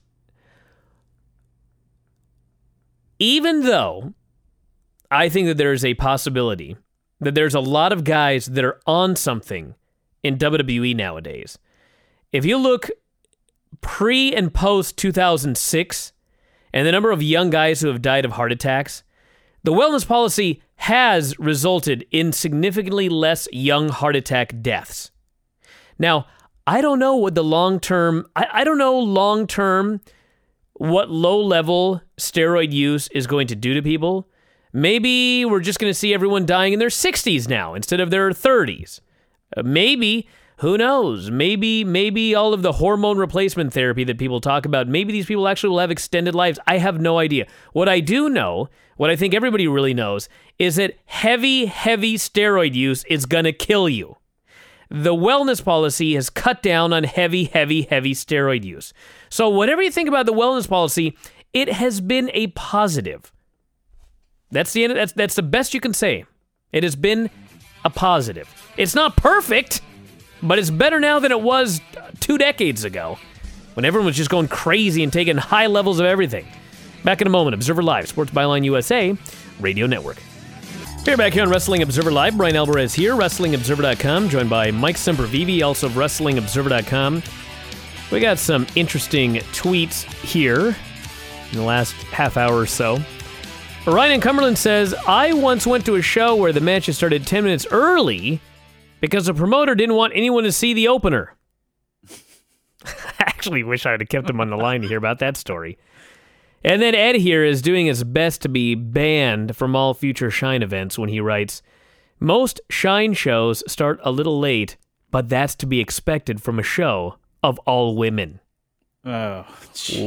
[SPEAKER 1] even though I think that there's a possibility that there's a lot of guys that are on something in WWE nowadays, if you look pre and post 2006 and the number of young guys who have died of heart attacks, the wellness policy has resulted in significantly less young heart attack deaths. Now, I don't know what the long-term what low-level steroid use is going to do to people. Maybe we're just going to see everyone dying in their 60s now instead of their 30s. Maybe, who knows? Maybe all of the hormone replacement therapy that people talk about, maybe these people actually will have extended lives. I have no idea. What I do know, what I think everybody really knows, is that heavy steroid use is going to kill you. The wellness policy has cut down on heavy steroid use. So whatever you think about the wellness policy, it has been a positive. That's the end. That's the best you can say. It has been a positive. It's not perfect, but it's better now than it was 2 decades ago, when everyone was just going crazy and taking high levels of everything. Back in a moment, Observer Live, Sports Byline USA, Radio Network. We're back here on Wrestling Observer Live. Brian Alvarez here, WrestlingObserver.com, joined by Mike Sempervive, also of WrestlingObserver.com. We got some interesting tweets here in the last half hour or so. Ryan in Cumberland says, I once went to a show where the matches started 10 minutes early because the promoter didn't want anyone to see the opener. I actually wish I would have kept him on the line to hear about that story. And then Ed here is doing his best to be banned from all future Shine events when he writes, most Shine shows start a little late, but that's to be expected from a show of all women.
[SPEAKER 2] Oh, geez.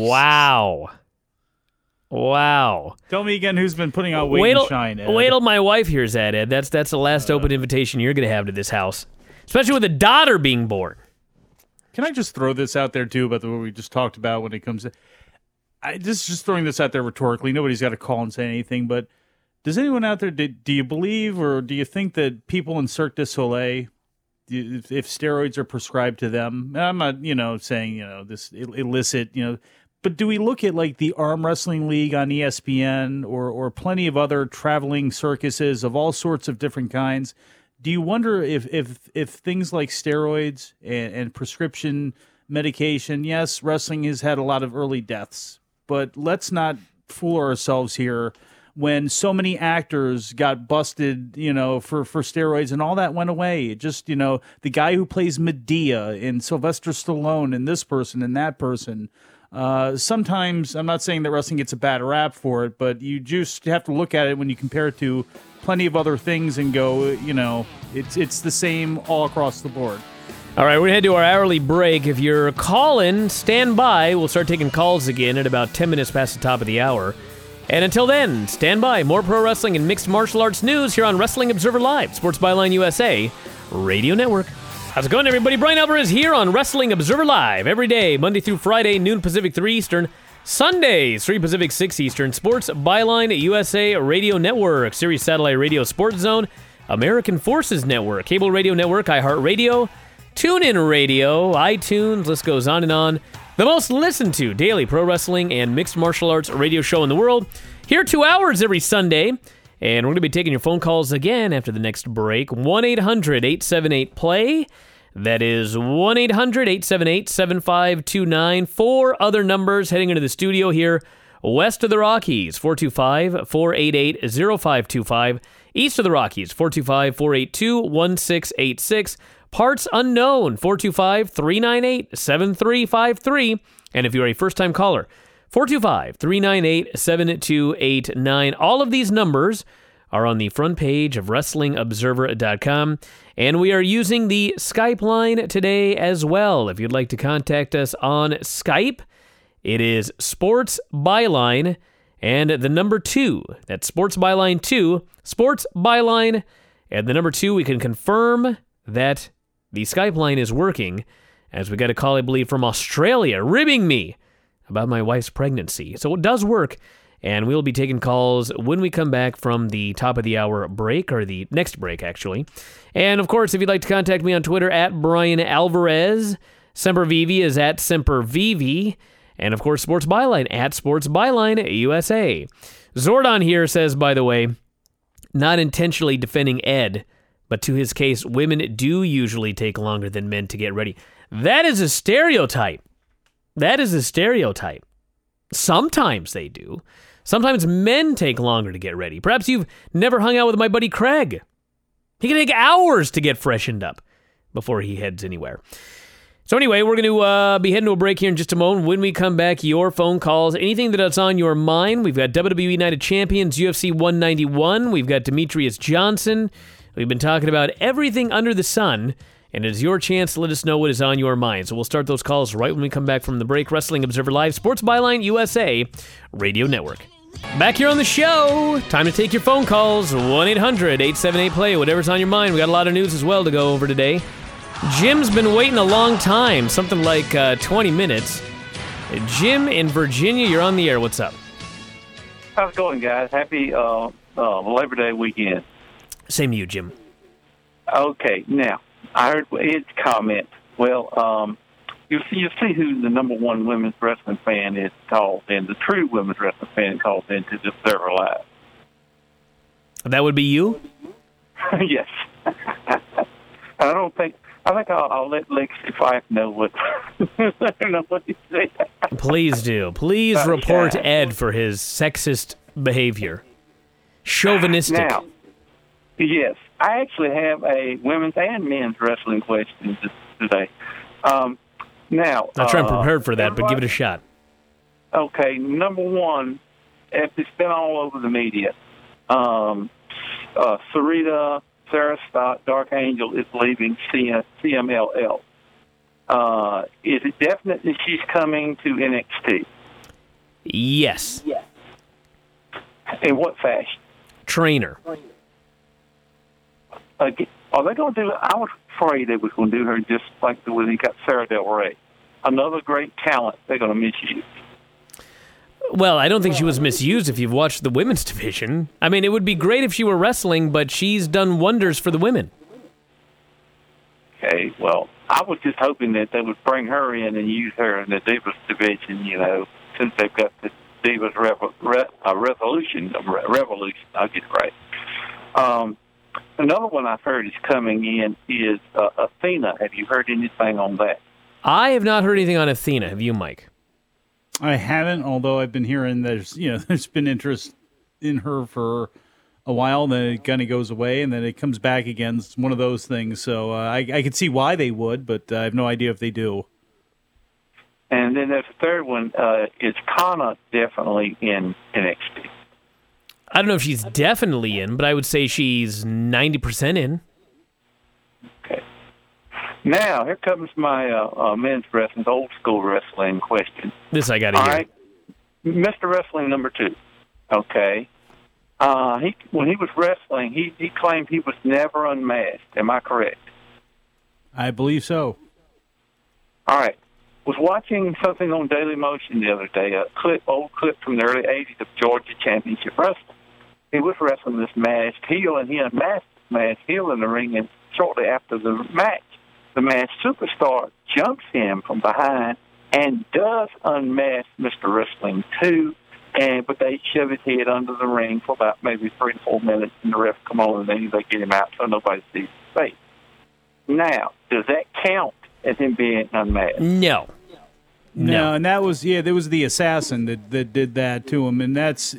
[SPEAKER 1] Wow.
[SPEAKER 2] Tell me again who's been putting out weight in Shine, Ed.
[SPEAKER 1] Wait till my wife hears that, Ed. That's the last open invitation you're going to have to this house, especially with a daughter being born.
[SPEAKER 2] Can I just throw this out there, too, about what we just talked about when it comes to... just throwing this out there rhetorically. Nobody's got to call and say anything, but does anyone out there, do you believe or do you think that people in Cirque du Soleil, if steroids are prescribed to them, I'm not, saying, this illicit, but do we look at like the Arm Wrestling League on ESPN or plenty of other traveling circuses of all sorts of different kinds? Do you wonder if things like steroids and prescription medication, yes, wrestling has had a lot of early deaths, but let's not fool ourselves here. When so many actors got busted, for steroids and all that went away. It just, the guy who plays Medea and Sylvester Stallone and this person and that person. Sometimes, I'm not saying that wrestling gets a bad rap for it, but you just have to look at it when you compare it to plenty of other things and go, it's the same all across the board.
[SPEAKER 1] All right, we're going to head to our hourly break. If you're calling, stand by. We'll start taking calls again at about 10 minutes past the top of the hour. And until then, stand by. More pro wrestling and mixed martial arts news here on Wrestling Observer Live, Sports Byline USA, Radio Network. How's it going, everybody? Brian Alvarez here on Wrestling Observer Live. Every day, Monday through Friday, noon Pacific, 3 Eastern. Sundays, 3 Pacific, 6 Eastern. Sports Byline USA, Radio Network, Sirius Satellite Radio Sports Zone. American Forces Network, Cable Radio Network, iHeartRadio, TuneIn Radio, iTunes, list goes on and on. The most listened to daily pro wrestling and mixed martial arts radio show in the world. Here 2 hours every Sunday. And we're going to be taking your phone calls again after the next break. 1-800-878-PLAY. That is 1-800-878-7529. 4 other numbers heading into the studio here west of the Rockies, 425-488-0525. East of the Rockies, 425-482-1686. Parts unknown, 425-398-7353. And if you're a first-time caller, 425-398-7289. All of these numbers are on the front page of WrestlingObserver.com. And we are using the Skype line today as well. If you'd like to contact us on Skype, it is Sports Byline and the number 2. That's Sports Byline 2. Sports Byline and the number 2. We can confirm that the Skype line is working, as we got a call, I believe, from Australia, ribbing me about my wife's pregnancy. So it does work, and we'll be taking calls when we come back from the top of the hour break, or the next break, actually. And, of course, if you'd like to contact me on Twitter, at Brian Alvarez. Sempervivi is at Sempervivi. And, of course, Sports Byline, at Sports Byline USA. Zordon here says, by the way, not intentionally defending Ed, but to his case, women do usually take longer than men to get ready. That is a stereotype. That is a stereotype. Sometimes they do. Sometimes men take longer to get ready. Perhaps you've never hung out with my buddy Craig. He can take hours to get freshened up before he heads anywhere. So anyway, we're going to be heading to a break here in just a moment. When we come back, your phone calls, anything that's on your mind. We've got WWE United Champions, UFC 191. We've got Demetrius Johnson. We've been talking about everything under the sun, and it is your chance to let us know what is on your mind. So we'll start those calls right when we come back from the break. Wrestling Observer Live, Sports Byline USA Radio Network. Back here on the show, time to take your phone calls. 1-800-878-PLAY, whatever's on your mind. We got a lot of news as well to go over today. Jim's been waiting a long time, something like 20 minutes. Jim in Virginia, you're on the air. What's up?
[SPEAKER 7] How's it going, guys? Happy Labor Day weekend.
[SPEAKER 1] Same to you, Jim.
[SPEAKER 7] Okay, now, I heard Ed's comment. Well, you'll see who the number one women's wrestling fan is called in, the true women's wrestling fan calls into the Observer Live.
[SPEAKER 1] That would be you?
[SPEAKER 7] Yes. I think I'll let Lexi Fife know what I don't know what he said.
[SPEAKER 1] Please do. Please report Ed for his sexist behavior. Chauvinistic.
[SPEAKER 7] Now, yes, I actually have a women's and men's wrestling question today. Now,
[SPEAKER 1] I'll try and prepare for that, but give it a shot.
[SPEAKER 7] Okay, number one, it's been all over the media. Sarita, Sarah Stott, Dark Angel is leaving CMLL. Is it definite that she's coming to NXT?
[SPEAKER 1] Yes.
[SPEAKER 7] In what fashion?
[SPEAKER 1] Trainer.
[SPEAKER 7] Are they going to do? I was afraid they was going to do her just like the way they got Sarah Del Rey. Another great talent they're going to misuse.
[SPEAKER 1] Well, I don't think she was misused if you've watched the women's division. I mean, it would be great if she were wrestling, but she's done wonders for the women.
[SPEAKER 7] Okay, well, I was just hoping that they would bring her in and use her in the Divas division, since they've got the Divas Revolution. I'll get it right. Another one I've heard is coming in is Athena. Have you heard anything on that?
[SPEAKER 1] I have not heard anything on Athena. Have you, Mike?
[SPEAKER 2] I haven't, although I've been hearing there's been interest in her for a while, then it kind of goes away, and then it comes back again. It's one of those things. So I could see why they would, but I have no idea if they do.
[SPEAKER 7] And then there's a third one. Is Kana definitely in NXT?
[SPEAKER 1] I don't know if she's definitely in, but I would say she's 90% in.
[SPEAKER 7] Okay. Now, here comes my men's wrestling, old school wrestling question.
[SPEAKER 1] This I got to hear.
[SPEAKER 7] All right. Mr. Wrestling number 2. Okay. When he was wrestling, he claimed he was never unmasked. Am I correct?
[SPEAKER 2] I believe so.
[SPEAKER 7] All right. Was watching something on Daily Motion the other day, old clip from the early 80s of Georgia Championship Wrestling. He was wrestling this masked heel, and he unmasked mask heel in the ring, and shortly after the match, the masked superstar jumps him from behind and does unmask Mr. Wrestling 2, but they shove his head under the ring for about maybe 3 to 4 minutes, and the ref come on, and then they get him out so nobody sees his face. Now, does that count as him being unmasked?
[SPEAKER 1] No.
[SPEAKER 2] No, and that was there was the assassin that did that to him, and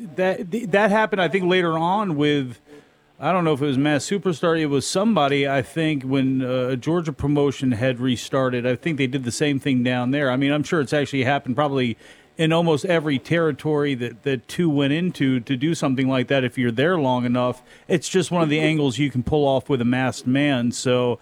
[SPEAKER 2] that happened. I think later on with, I don't know if it was Mass Superstar, it was somebody. I think when a Georgia promotion had restarted, I think they did the same thing down there. I mean, I'm sure it's actually happened probably in almost every territory that two went into to do something like that. If you're there long enough, it's just one of the angles you can pull off with a masked man. So.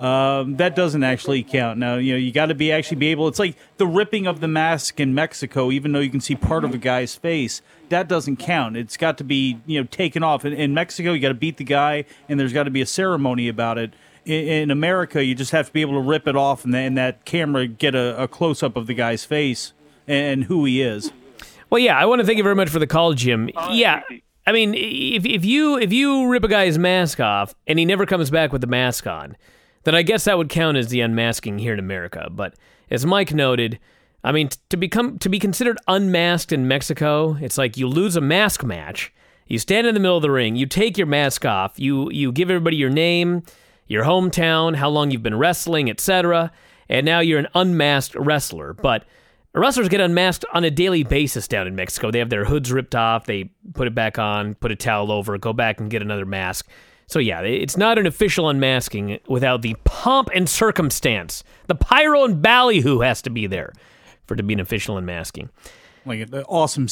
[SPEAKER 2] That doesn't actually count. Now, you got to be able. It's like the ripping of the mask in Mexico, even though you can see part of a guy's face. That doesn't count. It's got to be taken off. In Mexico, you got to beat the guy, and there's got to be a ceremony about it. In America, you just have to be able to rip it off, and that camera get a close up of the guy's face and who he is.
[SPEAKER 1] Well, yeah, I want to thank you very much for the call, Jim. Yeah. I mean, if you rip a guy's mask off and he never comes back with the mask on, then I guess that would count as the unmasking here in America. But as Mike noted, I mean, to be considered unmasked in Mexico, it's like you lose a mask match, you stand in the middle of the ring, you take your mask off, you give everybody your name, your hometown, how long you've been wrestling, etc., and now you're an unmasked wrestler. But wrestlers get unmasked on a daily basis down in Mexico. They have their hoods ripped off, they put it back on, put a towel over, go back and get another mask. So yeah, it's not an official unmasking without the pomp and circumstance. The pyro and ballyhoo has to be there for it to be an official unmasking.
[SPEAKER 2] Like an awesome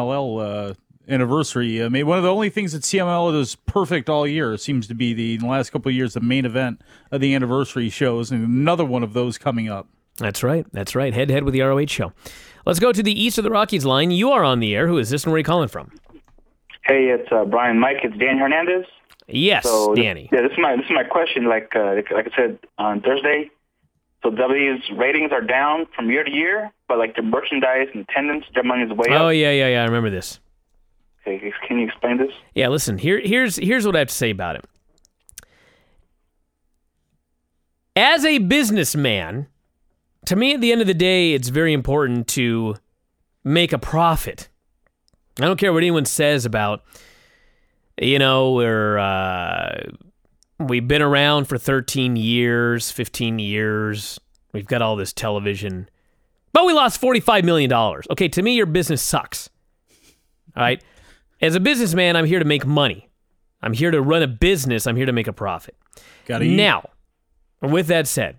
[SPEAKER 2] CMLL anniversary. I mean, one of the only things that CMLL does perfect all year seems to be in the last couple of years, the main event of the anniversary shows, and another one of those coming up.
[SPEAKER 1] That's right. Head-to-head with the ROH show. Let's go to the East of the Rockies line. You are on the air. Who is this and where are you calling from?
[SPEAKER 8] Hey, it's Brian Mike. It's Dan Hernandez.
[SPEAKER 1] Yes, so Danny.
[SPEAKER 8] This is my question. Like I said on Thursday, so W's ratings are down from year to year, but like their merchandise and attendance, their money is way up.
[SPEAKER 1] Oh yeah. I remember this.
[SPEAKER 8] Okay, can you explain this?
[SPEAKER 1] Yeah, listen. Here's what I have to say about it. As a businessman, to me, at the end of the day, it's very important to make a profit. I don't care what anyone says about. We've been around for 13 years, 15 years. We've got all this television. But we lost $45 million. Okay, to me, your business sucks. All right? As a businessman, I'm here to make money. I'm here to run a business. I'm here to make a profit.
[SPEAKER 2] Gotta eat.
[SPEAKER 1] Now, with that said,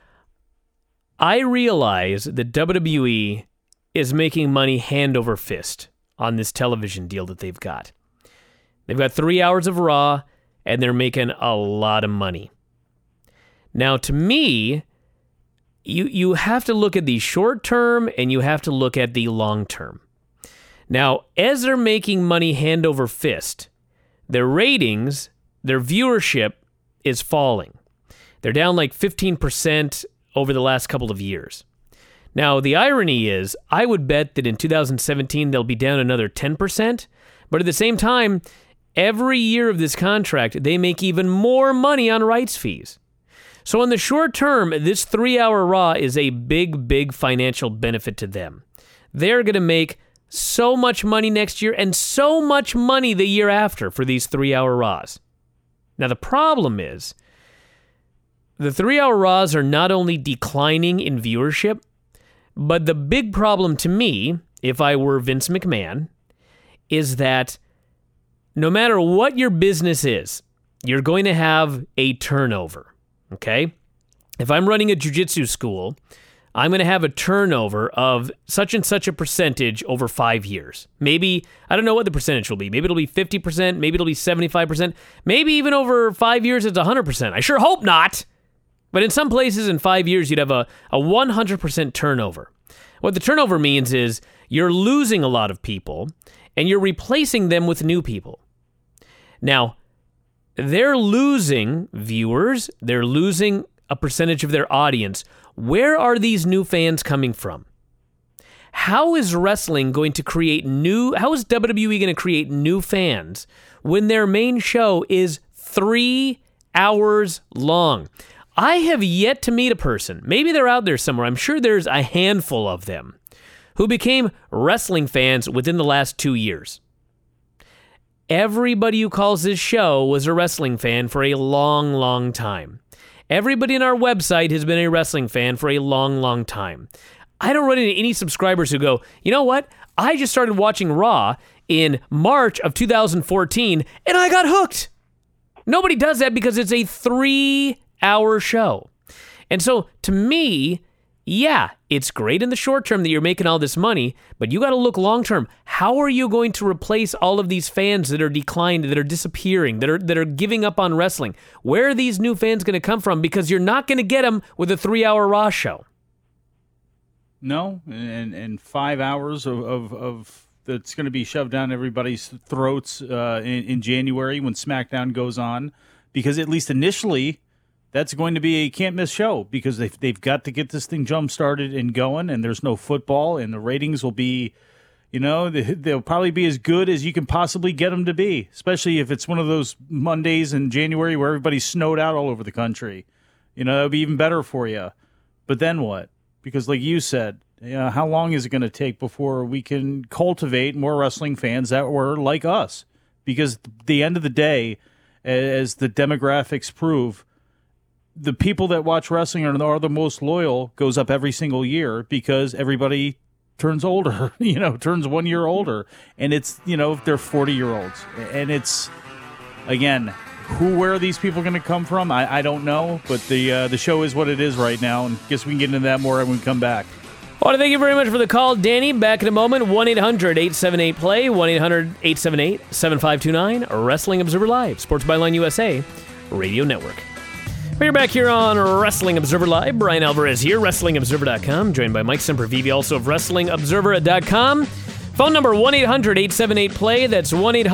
[SPEAKER 1] I realize that WWE is making money hand over fist on this television deal that they've got. They've got 3 hours of Raw, and they're making a lot of money. Now, to me, you have to look at the short term, and you have to look at the long term. Now, as they're making money hand over fist, their ratings, their viewership is falling. They're down like 15% over the last couple of years. Now, the irony is, I would bet that in 2017, they'll be down another 10%, but at the same time, every year of this contract, they make even more money on rights fees. So in the short term, this 3-hour Raw is a big, big financial benefit to them. They're going to make so much money next year and so much money the year after for these 3-hour Raws. Now the problem is, the 3-hour Raws are not only declining in viewership, but the big problem to me, if I were Vince McMahon, is that no matter what your business is, you're going to have a turnover, okay? If I'm running a jiu-jitsu school, I'm going to have a turnover of such and such a percentage over 5 years. Maybe, I don't know what the percentage will be. Maybe it'll be 50%, maybe it'll be 75%, maybe even over 5 years it's 100%. I sure hope not. But in some places in 5 years, you'd have a 100% turnover. What the turnover means is you're losing a lot of people, and you're replacing them with new people. Now, they're losing viewers. They're losing a percentage of their audience. Where are these new fans coming from? How is wrestling going to create how is WWE going to create new fans when their main show is 3 hours long. I have yet to meet a person, maybe they're out there somewhere, I'm sure there's a handful of them, who became wrestling fans within the last 2 years. Everybody who calls this show was a wrestling fan for a long, long time. Everybody on our website has been a wrestling fan for a long, long time. I don't run into any subscribers who go, you know what? I just started watching Raw in March of 2014, and I got hooked. Nobody does that because it's a 3-hour show. And so, to me, yeah, it's great in the short term that you're making all this money, but you got to look long term. How are you going to replace all of these fans that are declined, that are disappearing, that are giving up on wrestling? Where are these new fans going to come from? Because you're not going to get them with a 3-hour Raw show.
[SPEAKER 2] No, and 5 hours of that's going to be shoved down everybody's throats in January when SmackDown goes on, because at least initially, that's going to be a can't-miss show because they've got to get this thing jump-started and going, and there's no football, and the ratings will be, they'll probably be as good as you can possibly get them to be, especially if it's one of those Mondays in January where everybody's snowed out all over the country. That'll be even better for you. But then what? Because like you said, how long is it going to take before we can cultivate more wrestling fans that were like us? Because at the end of the day, as the demographics prove, the people that watch wrestling are the most loyal goes up every single year because everybody turns older, turns 1 year older. And it's, they're 40-year-olds. And it's, again, where are these people going to come from? I don't know. But the show is what it is right now. And I guess we can get into that more when we come back.
[SPEAKER 1] I want to thank you very much for the call, Danny. Back in a moment, 1-800-878-PLAY, 1-800-878-7529, Wrestling Observer Live, Sports Byline USA, Radio Network. We're back here on Wrestling Observer Live. Brian Alvarez here, WrestlingObserver.com, joined by Mike Sempervive, also of WrestlingObserver.com. Phone number 1-800-878-PLAY. That's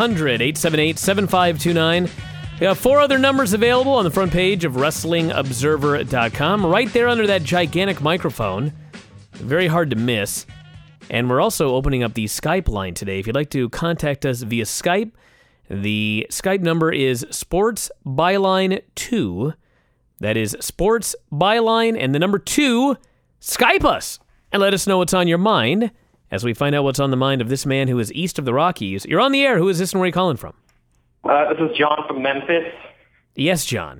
[SPEAKER 1] 1-800-878-7529. We have 4 other numbers available on the front page of WrestlingObserver.com, right there under that gigantic microphone. Very hard to miss. And we're also opening up the Skype line today. If you'd like to contact us via Skype, the Skype number is Sports Byline 2. That is Sports Byline and the number 2. Skype us and let us know what's on your mind as we find out what's on the mind of this man who is east of the Rockies. You're on the air. Who is this and where are you calling from?
[SPEAKER 9] This is John from Memphis.
[SPEAKER 1] Yes, John.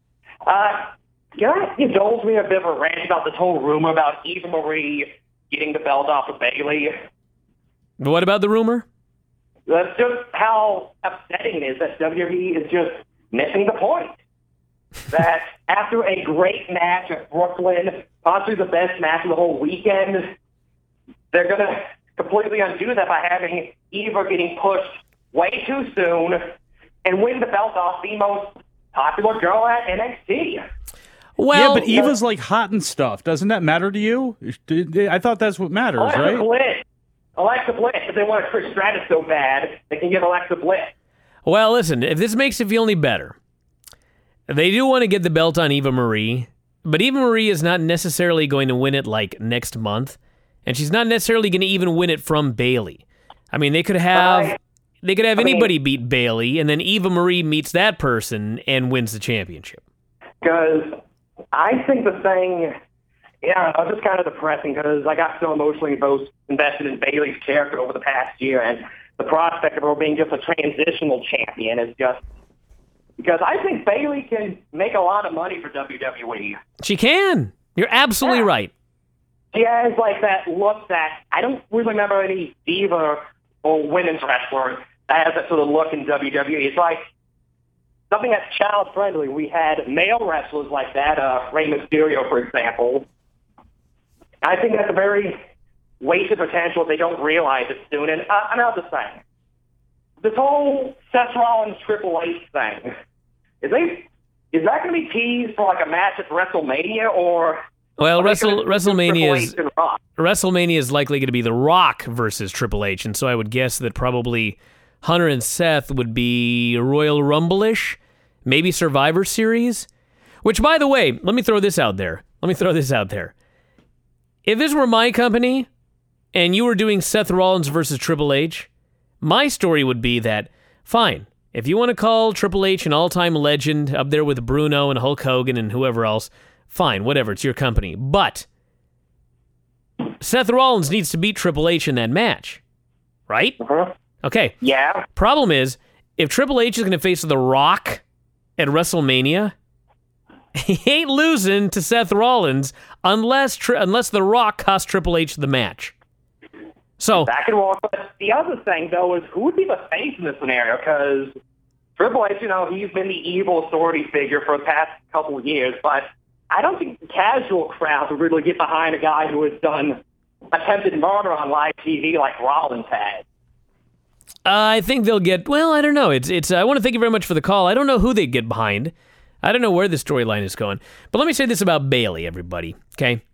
[SPEAKER 9] Can I indulge me a bit of a rant about this whole rumor about Eva Marie getting the belt off of Bayley?
[SPEAKER 1] What about the rumor?
[SPEAKER 9] That's just how upsetting it is that WWE is just missing the point. That after a great match at Brooklyn, possibly the best match of the whole weekend, they're going to completely undo that by having Eva getting pushed way too soon and win the belt off the most popular girl at NXT.
[SPEAKER 2] Well, yeah, but Eva's like hot and stuff. Doesn't that matter to you? I thought that's what matters, right?
[SPEAKER 9] Alexa Bliss. If they want Trish Stratus so bad, they can get Alexa Bliss.
[SPEAKER 1] Well, listen, if this makes you feel any better, they do want to get the belt on Eva Marie, but Eva Marie is not necessarily going to win it like next month, and she's not necessarily going to even win it from Bayley. I mean, they could have anybody beat Bayley, and then Eva Marie meets that person and wins the championship.
[SPEAKER 9] Because I think the thing, it's just kind of depressing because I got so emotionally invested in Bayley's character over the past year, and the prospect of her being just a transitional champion is just because I think Bayley can make a lot of money for WWE.
[SPEAKER 1] She can. You're absolutely right.
[SPEAKER 9] She has like that look that I don't really remember any diva or women's wrestler that has that sort of look in WWE. It's like something that's child-friendly. We had male wrestlers like that, Rey Mysterio, for example. I think that's a very wasted potential if they don't realize it soon. And another thing, this whole Seth Rollins Triple H thing, is that going to be teased for like a match at WrestleMania or?
[SPEAKER 1] Well, WrestleMania is likely going to be The Rock versus Triple H, and so I would guess that probably Hunter and Seth would be Royal Rumble-ish, maybe Survivor Series. Which, by the way, let me throw this out there. If this were my company and you were doing Seth Rollins versus Triple H, my story would be that, fine, If you want to call Triple H an all-time legend up there with Bruno and Hulk Hogan and whoever else, fine, whatever, it's your company. But Seth Rollins needs to beat Triple H in that match, right? Okay.
[SPEAKER 9] Yeah.
[SPEAKER 1] Problem is, if Triple H is going to face The Rock at WrestleMania, he ain't losing to Seth Rollins unless The Rock costs Triple H the match. So
[SPEAKER 9] Back and forth. But the other thing, though, is who would be the face in this scenario? Because Triple H, he's been the evil authority figure for the past couple of years, but I don't think the casual crowd would really get behind a guy who has done attempted murder on live TV like Rollins had.
[SPEAKER 1] I think they'll get, I don't know. It's. I want to thank you very much for the call. I don't know who they get behind. I don't know where the storyline is going. But let me say this about Bayley, everybody, okay?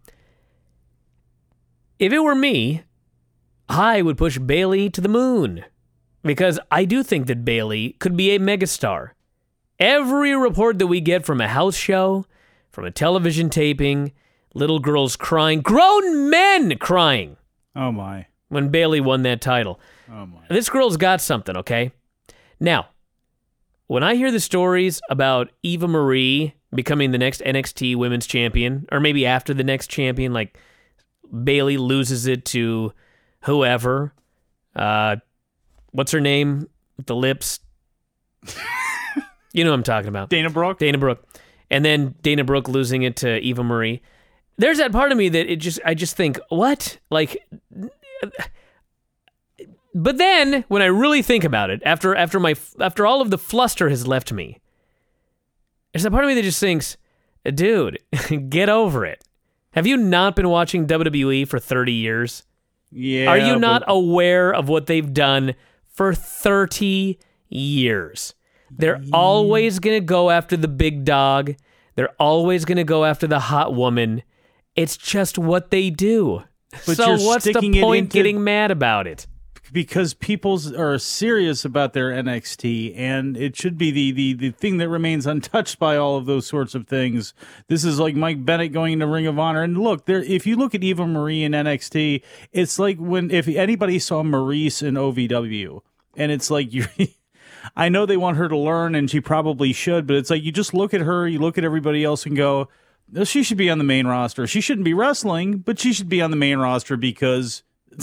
[SPEAKER 1] If it were me, I would push Bayley to the moon because I do think that Bayley could be a megastar. Every report that we get from a house show, from a television taping, little girls crying, grown men crying.
[SPEAKER 2] Oh, my.
[SPEAKER 1] When Bayley won that title.
[SPEAKER 2] Oh, my.
[SPEAKER 1] This girl's got something, okay? Now, when I hear the stories about Eva Marie becoming the next NXT Women's Champion, or maybe after the next champion, like Bayley loses it to whoever, what's her name with the lips? You know what I'm talking about.
[SPEAKER 2] Dana Brooke.
[SPEAKER 1] And then Dana Brooke losing it to Eva Marie. There's that part of me that I just think, what? Like, but then when I really think about it, after all of the fluster has left me, there's that part of me that just thinks, dude, get over it. Have you not been watching WWE for 30 years?
[SPEAKER 2] Yeah.
[SPEAKER 1] Are you not aware of what they've done for 30 years? They're always going to go after the big dog. They're always going to go after the hot woman. It's just what they do.
[SPEAKER 2] But
[SPEAKER 1] so what's the point getting mad about it?
[SPEAKER 2] Because people are serious about their NXT, and it should be the thing that remains untouched by all of those sorts of things. This is like Mike Bennett going into Ring of Honor. And look, if you look at Eva Marie in NXT, it's like if anybody saw Maurice in OVW, and it's like I know they want her to learn, and she probably should, but it's like you just look at her, you look at everybody else and go, she should be on the main roster. She shouldn't be wrestling, but she should be on the main roster because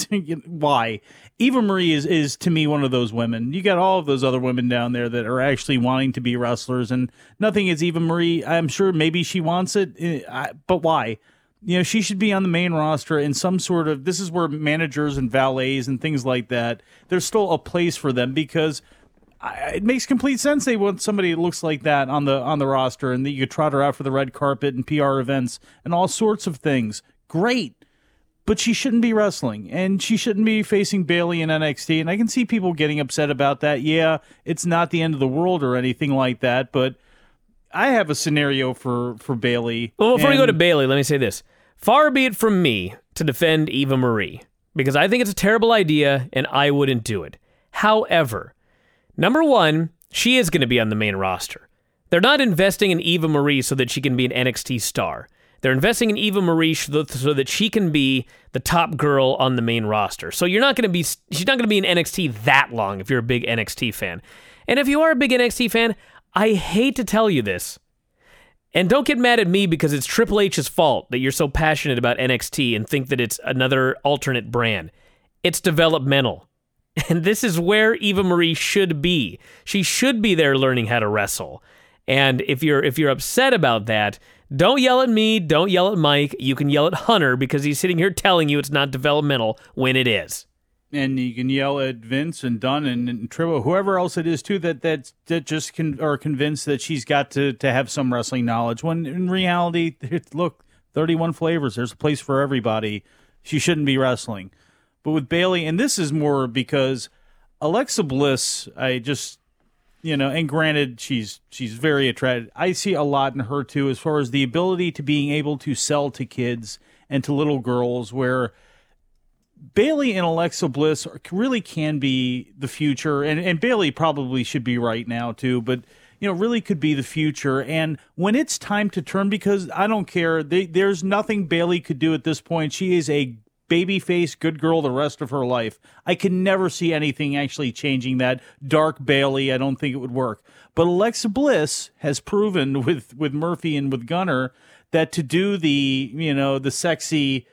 [SPEAKER 2] why? Eva Marie is to me one of those women. You got all of those other women down there that are actually wanting to be wrestlers, and nothing is Eva Marie. I'm sure maybe she wants it, but why? She should be on the main roster in some sort of. This is where managers and valets and things like that. There's still a place for them because it makes complete sense. They want somebody that looks like that on the roster, and that you could trot her out for the red carpet and PR events and all sorts of things. Great. But she shouldn't be wrestling, and she shouldn't be facing Bayley in NXT. And I can see people getting upset about that. Yeah, it's not the end of the world or anything like that, but I have a scenario for Bayley.
[SPEAKER 1] Well, before we go to Bayley, let me say this. Far be it from me to defend Eva Marie, because I think it's a terrible idea, and I wouldn't do it. However, number one, she is going to be on the main roster. They're not investing in Eva Marie so that she can be an NXT star. They're investing in Eva Marie so that she can be the top girl on the main roster. So she's not going to be in NXT that long if you're a big NXT fan. And if you are a big NXT fan, I hate to tell you this. And don't get mad at me because it's Triple H's fault that you're so passionate about NXT and think that it's another alternate brand. It's developmental. And this is where Eva Marie should be. She should be there learning how to wrestle. And if you're upset about that, don't yell at me, don't yell at Mike. You can yell at Hunter because he's sitting here telling you it's not developmental when it is.
[SPEAKER 2] And you can yell at Vince and Dunn and Triple, whoever else it is too that just are convinced that she's got to have some wrestling knowledge. When in reality, look, 31 flavors. There's a place for everybody. She shouldn't be wrestling. But with Bayley, and this is more because Alexa Bliss, and granted, she's very attractive. I see a lot in her, too, as far as the ability to being able to sell to kids and to little girls, where Bayley and Alexa Bliss really can be the future. And Bayley probably should be right now, too, but, really could be the future. And when it's time to turn, because I don't care, there's nothing Bayley could do at this point. She is a babyface, good girl the rest of her life. I can never see anything actually changing that. Dark Bailey, I don't think it would work. But Alexa Bliss has proven with Murphy and with Gunner that to do the sexy,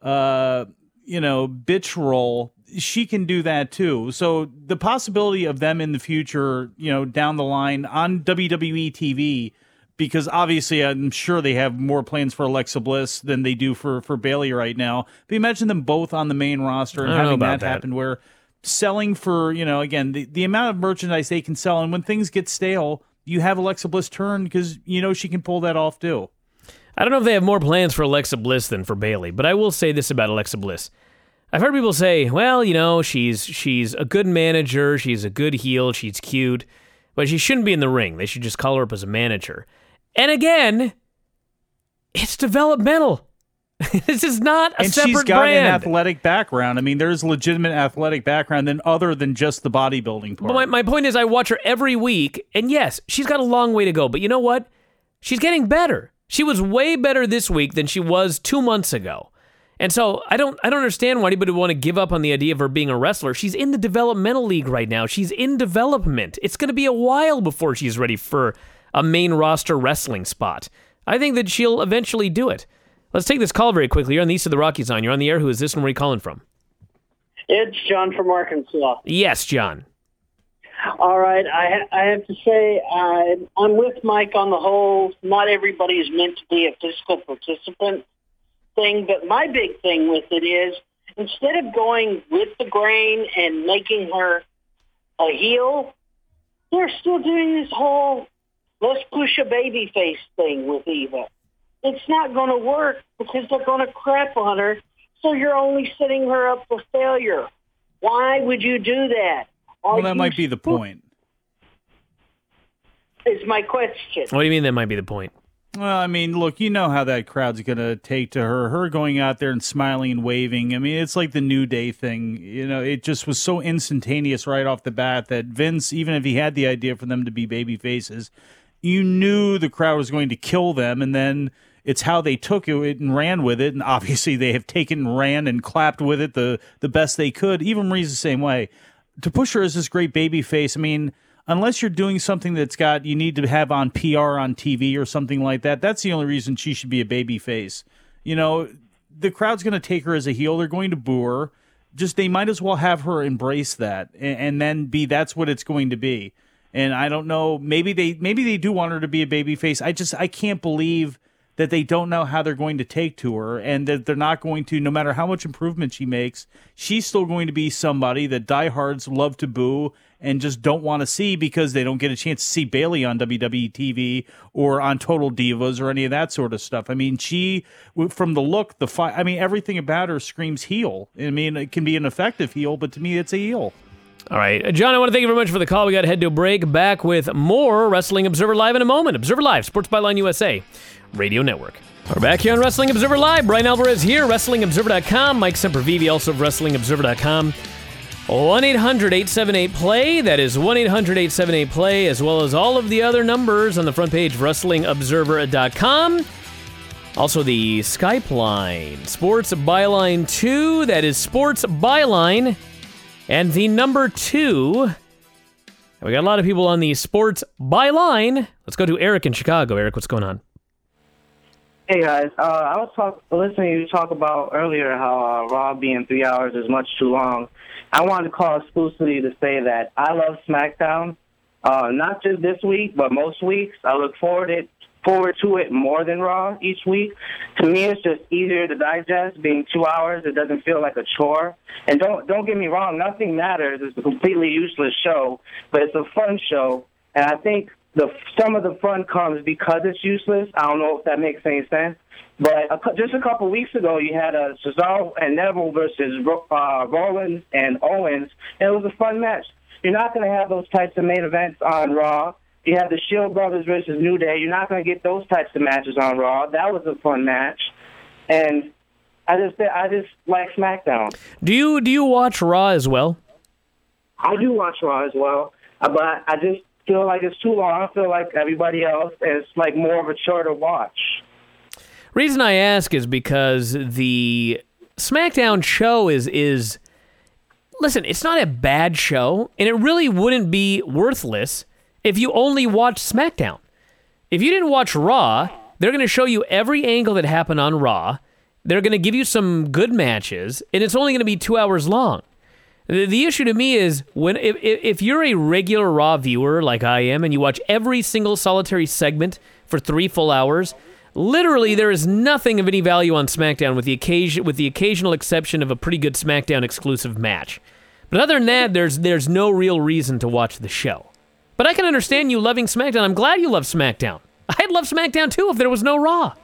[SPEAKER 2] bitch role, she can do that too. So the possibility of them in the future, down the line on WWE TV, because obviously I'm sure they have more plans for Alexa Bliss than they do for Bailey right now. But imagine them both on the main roster and having that happen where selling for, again, the amount of merchandise they can sell. And when things get stale, you have Alexa Bliss turn because, she can pull that off too.
[SPEAKER 1] I don't know if they have more plans for Alexa Bliss than for Bailey, but I will say this about Alexa Bliss. I've heard people say, well, she's a good manager, she's a good heel, she's cute, but she shouldn't be in the ring. They should just call her up as a manager. And again, it's developmental. This is not a separate brand. And she's got an
[SPEAKER 2] athletic background. I mean, there's legitimate athletic background other than just the bodybuilding part.
[SPEAKER 1] But my point is I watch her every week, and yes, she's got a long way to go. But you know what? She's getting better. She was way better this week than she was 2 months ago. And so I don't understand why anybody would want to give up on the idea of her being a wrestler. She's in the developmental league right now. She's in development. It's going to be a while before she's ready for a main roster wrestling spot. I think that she'll eventually do it. Let's take this call very quickly. You're on the East of the Rockies on. You're on the air. Who is this and where are you calling from?
[SPEAKER 10] It's John from Arkansas.
[SPEAKER 1] Yes, John.
[SPEAKER 10] All right. I have to say I'm with Mike on the whole not everybody is meant to be a physical participant thing, but my big thing with it is instead of going with the grain and making her a heel, they're still doing this whole let's push a baby face thing with Eva. It's not going to work because they're going to crap on her, so you're only setting her up for failure. Why would you do that?
[SPEAKER 2] Well, that might be the point.
[SPEAKER 10] Is my question.
[SPEAKER 1] What do you mean that might be the point?
[SPEAKER 2] Well, I mean, look, you know how that crowd's going to take to her going out there and smiling and waving. I mean, it's like the New Day thing. It just was so instantaneous right off the bat that Vince, even if he had the idea for them to be baby faces, you knew the crowd was going to kill them, and then it's how they took it and ran with it, and obviously they have taken and ran and clapped with it the best they could. Even Marie's the same way. To push her as this great baby face, I mean, unless you're doing something you need to have on PR on TV or something like that, that's the only reason she should be a baby face. The crowd's going to take her as a heel. They're going to boo her. Just they might as well have her embrace that and then that's what it's going to be. And I don't know, maybe they do want her to be a baby face. I can't believe that they don't know how they're going to take to her, and that they're not going to, no matter how much improvement she makes, she's still going to be somebody that diehards love to boo and just don't want to see because they don't get a chance to see Bailey on WWE TV or on Total Divas or any of that sort of stuff. I mean, she, from the look, the fight, I mean, everything about her screams heel. I mean, it can be an effective heel, but to me, it's a heel.
[SPEAKER 1] All right. John, I want to thank you very much for the call. We got to head to a break. Back with more Wrestling Observer Live in a moment. Observer Live, Sports Byline USA Radio Network. We're back here on Wrestling Observer Live. Brian Alvarez here, WrestlingObserver.com. Mike Sempervive, also of WrestlingObserver.com. 1-800-878-PLAY. That is 1-800-878-PLAY, as well as all of the other numbers on the front page of WrestlingObserver.com. Also the Skype line, Sports Byline 2. That is Sports Byline. And the number 2. We got a lot of people on the Sports Byline. Let's go to Eric in Chicago. Eric, what's going on?
[SPEAKER 11] Hey, guys. I was listening to you talk about earlier how Raw being 3 hours is much too long. I wanted to call exclusively to say that I love SmackDown, not just this week, but most weeks. I look forward to it more than Raw each week. To me, it's just easier to digest. Being 2 hours, it doesn't feel like a chore. And don't get me wrong, nothing matters. It's a completely useless show, but it's a fun show. And I think some of the fun comes because it's useless. I don't know if that makes any sense. But just a couple weeks ago, you had Cesaro and Neville versus Rollins and Owens, and it was a fun match. You're not going to have those types of main events on Raw. You have the Shield Brothers versus New Day. You're not going to get those types of matches on Raw. That was a fun match. And I just like SmackDown.
[SPEAKER 1] Do you watch Raw as well?
[SPEAKER 11] I do watch Raw as well, but I just feel like it's too long. I feel like everybody else, it's like more of a chore to watch.
[SPEAKER 1] Reason I ask is because the SmackDown show is listen, it's not a bad show, and it really wouldn't be worthless if you only watched SmackDown. If you didn't watch Raw, they're going to show you every angle that happened on Raw. They're going to give you some good matches, and it's only going to be 2 hours long. The issue to me is if you're a regular Raw viewer like I am, and you watch every single solitary segment for 3 full hours, literally there is nothing of any value on SmackDown with the occasional exception of a pretty good SmackDown exclusive match. But other than that, there's no real reason to watch the show. But I can understand you loving SmackDown. I'm glad you love SmackDown. I'd love SmackDown too if there was no Raw.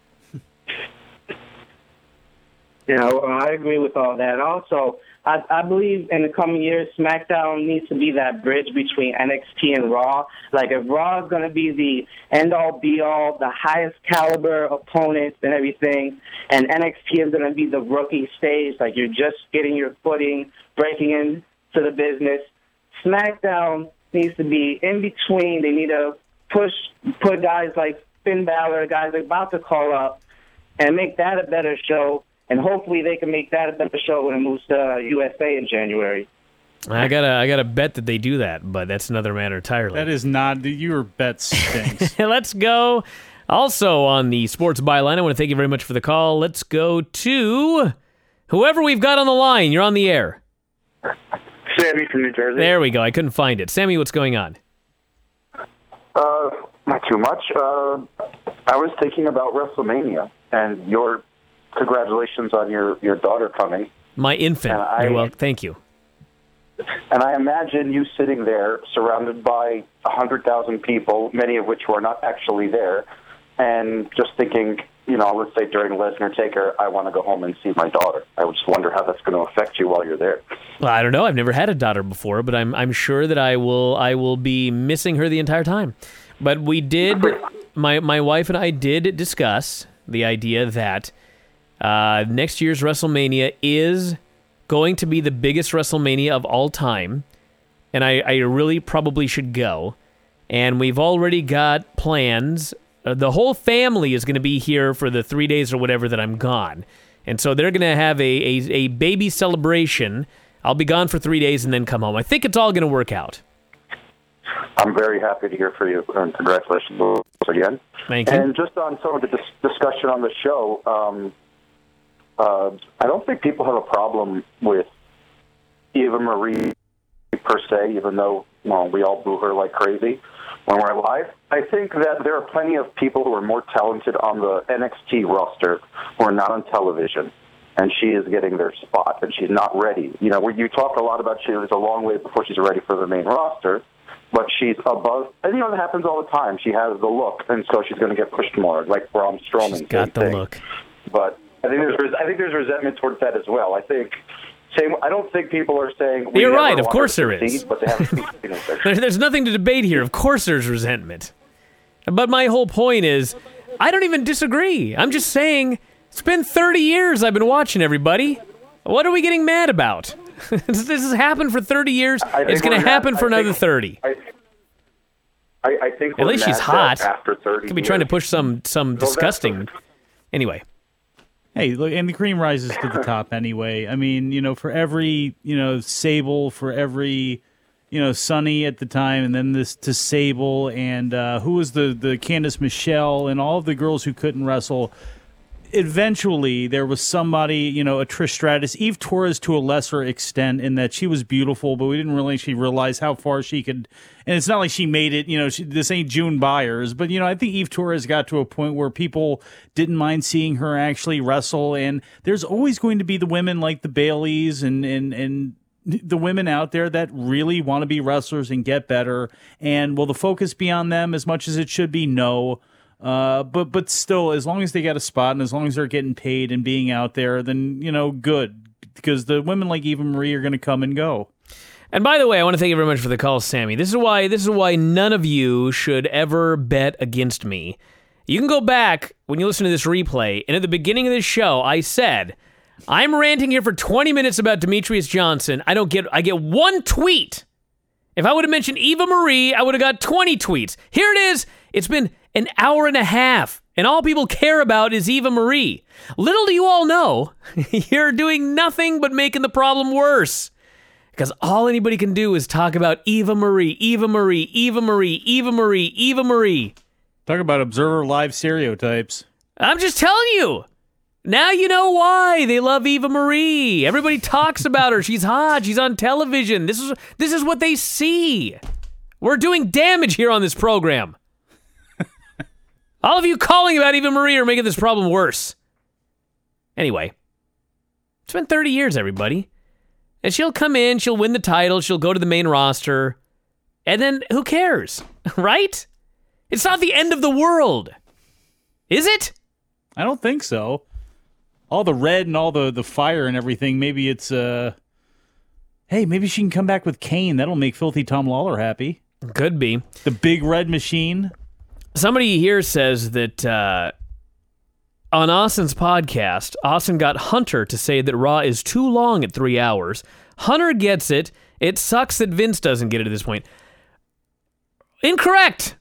[SPEAKER 11] Yeah, well, I agree with all that. Also, I believe in the coming years, SmackDown needs to be that bridge between NXT and Raw. Like, if Raw is going to be the end-all, be-all, the highest caliber opponents and everything, and NXT is going to be the rookie stage, like you're just getting your footing, breaking into the business, SmackDown needs to be in between. They need to put guys like Finn Balor, guys they're about to call up, and make that a better show. And hopefully they can make that a better show when it moves to USA in January.
[SPEAKER 1] I gotta bet that they do that, but that's another matter entirely.
[SPEAKER 2] That is not your bet stinks.
[SPEAKER 1] Let's go. Also on the Sports Byline, I want to thank you very much for the call. Let's go to whoever we've got on the line. You're on the air.
[SPEAKER 12] Sammy from New Jersey.
[SPEAKER 1] There we go. I couldn't find it. Sammy, what's going on?
[SPEAKER 12] Not too much. I was thinking about WrestleMania and your congratulations on your daughter coming.
[SPEAKER 1] My infant. Well, thank you.
[SPEAKER 12] And I imagine you sitting there surrounded by 100,000 people, many of which were not actually there, and just thinking, let's say during Lesnar Taker, I want to go home and see my daughter. I just wonder how that's going to affect you while you're there.
[SPEAKER 1] Well, I don't know. I've never had a daughter before, but I'm sure that I will be missing her the entire time. But we did, my wife and I did discuss the idea that next year's WrestleMania is going to be the biggest WrestleMania of all time, and I really probably should go. And we've already got plans. The whole family is going to be here for the 3 days or whatever that I'm gone. And so they're going to have a baby celebration. I'll be gone for 3 days and then come home. I think it's all going to work out.
[SPEAKER 12] I'm very happy to hear from you, and congratulations again.
[SPEAKER 1] Thank you.
[SPEAKER 12] And just on some of the discussion on the show, I don't think people have a problem with Eva Marie per se, even though we all boo her like crazy when we're live. I think that there are plenty of people who are more talented on the NXT roster who are not on television, and she is getting their spot, and she's not ready. You talk a lot about she was a long way before she's ready for the main roster, but she's above, and that happens all the time. She has the look, and so she's going to get pushed more, like Braun Strowman.
[SPEAKER 1] She's got the look.
[SPEAKER 12] But I think there's resentment towards that as well. I don't think people are saying
[SPEAKER 1] you're right. Of course there is.
[SPEAKER 12] But they haven't
[SPEAKER 1] there's nothing to debate here. Of course there's resentment. But my whole point is, I don't even disagree. I'm just saying, it's been 30 years I've been watching everybody. What are we getting mad about? This has happened for 30 years. It's going to happen for another 30.
[SPEAKER 12] I think
[SPEAKER 1] at least she's hot.
[SPEAKER 12] After 30
[SPEAKER 1] could be trying to push some disgusting. Anyway.
[SPEAKER 2] Hey, look, and the cream rises to the top anyway. I mean, for every, Sable, for every, Sunny at the time, and then this to Sable, and who was the Candice Michelle, and all of the girls who couldn't wrestle. Eventually, there was somebody, a Trish Stratus, Eve Torres to a lesser extent, in that she was beautiful, but we didn't really actually realize how far she could. And it's not like she made it, this ain't June Byers, but, I think Eve Torres got to a point where people didn't mind seeing her actually wrestle. And there's always going to be the women like the Baileys and the women out there that really want to be wrestlers and get better. And will the focus be on them as much as it should be? No. But still, as long as they got a spot and as long as they're getting paid and being out there, then, good. Because the women like Eva Marie are going to come and go.
[SPEAKER 1] And by the way, I want to thank you very much for the call, Sammy. This is why none of you should ever bet against me. You can go back when you listen to this replay, and at the beginning of this show, I said, I'm ranting here for 20 minutes about Demetrius Johnson. I get one tweet. If I would have mentioned Eva Marie, I would have got 20 tweets. Here it is. It's been an hour and a half, and all people care about is Eva Marie. Little do you all know, you're doing nothing but making the problem worse. Because all anybody can do is talk about Eva Marie, Eva Marie, Eva Marie, Eva Marie, Eva Marie.
[SPEAKER 2] Talk about Observer Live stereotypes.
[SPEAKER 1] I'm just telling you. Now you know why they love Eva Marie. Everybody talks about her. She's hot. She's on television. This is what they see. We're doing damage here on this program. All of you calling about Eva Marie are making this problem worse. Anyway, it's been 30 years, everybody. And she'll come in, she'll win the title, she'll go to the main roster, and then who cares, right? It's not the end of the world. Is it?
[SPEAKER 2] I don't think so. All the red and all the fire and everything, maybe it's, hey, maybe she can come back with Kane. That'll make Filthy Tom Lawler happy.
[SPEAKER 1] Could be.
[SPEAKER 2] The big red machine.
[SPEAKER 1] Somebody here says that on Austin's podcast, Austin got Hunter to say that Raw is too long at 3 hours. Hunter gets it. It sucks that Vince doesn't get it at this point. Incorrect.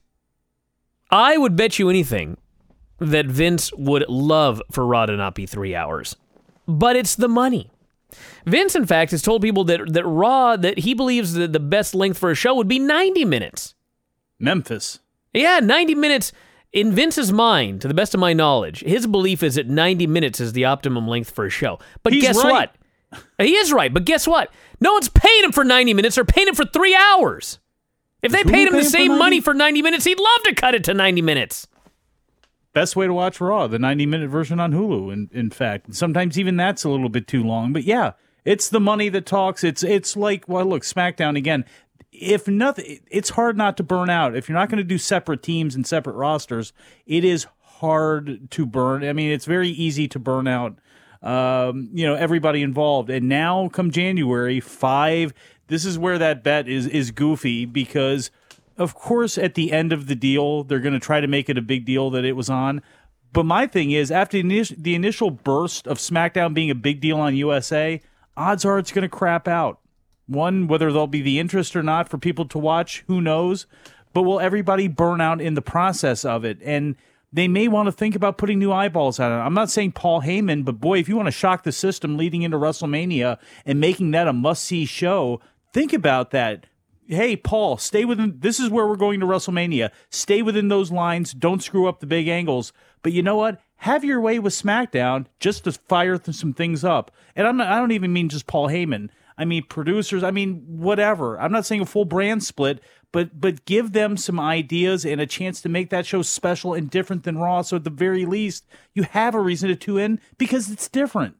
[SPEAKER 1] I would bet you anything that Vince would love for Raw to not be 3 hours. But it's the money. Vince, in fact, has told people that Raw, that he believes that the best length for a show would be 90 minutes.
[SPEAKER 2] Memphis.
[SPEAKER 1] Yeah, 90 minutes. In Vince's mind, to the best of my knowledge, his belief is that 90 minutes is the optimum length for a show. But
[SPEAKER 2] He's
[SPEAKER 1] guess
[SPEAKER 2] right.
[SPEAKER 1] what? He is right, but guess what? No one's paying him for 90 minutes. They're paying him for 3 hours. If they paid him the same money for 90 minutes, he'd love to cut it to 90 minutes.
[SPEAKER 2] Best way to watch Raw, the 90-minute version on Hulu, in fact. Sometimes even that's a little bit too long. But yeah, it's the money that talks. It's like, well, look, SmackDown again. If nothing, it's hard not to burn out. If you're not going to do separate teams and separate rosters, it is hard to burn. I mean, it's very easy to burn out, everybody involved. And now, come January 5, this is where that bet is goofy because, of course, at the end of the deal, they're going to try to make it a big deal that it was on. But my thing is, after the initial burst of SmackDown being a big deal on USA, odds are it's going to crap out. One, whether there'll be the interest or not for people to watch, who knows? But will everybody burn out in the process of it? And they may want to think about putting new eyeballs on it. I'm not saying Paul Heyman, but boy, if you want to shock the system leading into WrestleMania and making that a must-see show, think about that. Hey, Paul, stay within. This is where we're going to WrestleMania. Stay within those lines. Don't screw up the big angles. But you know what? Have your way with SmackDown just to fire some things up. And I don't even mean just Paul Heyman. I mean, producers, I mean, whatever. I'm not saying a full brand split, but give them some ideas and a chance to make that show special and different than Raw. So at the very least, you have a reason to tune in because it's different.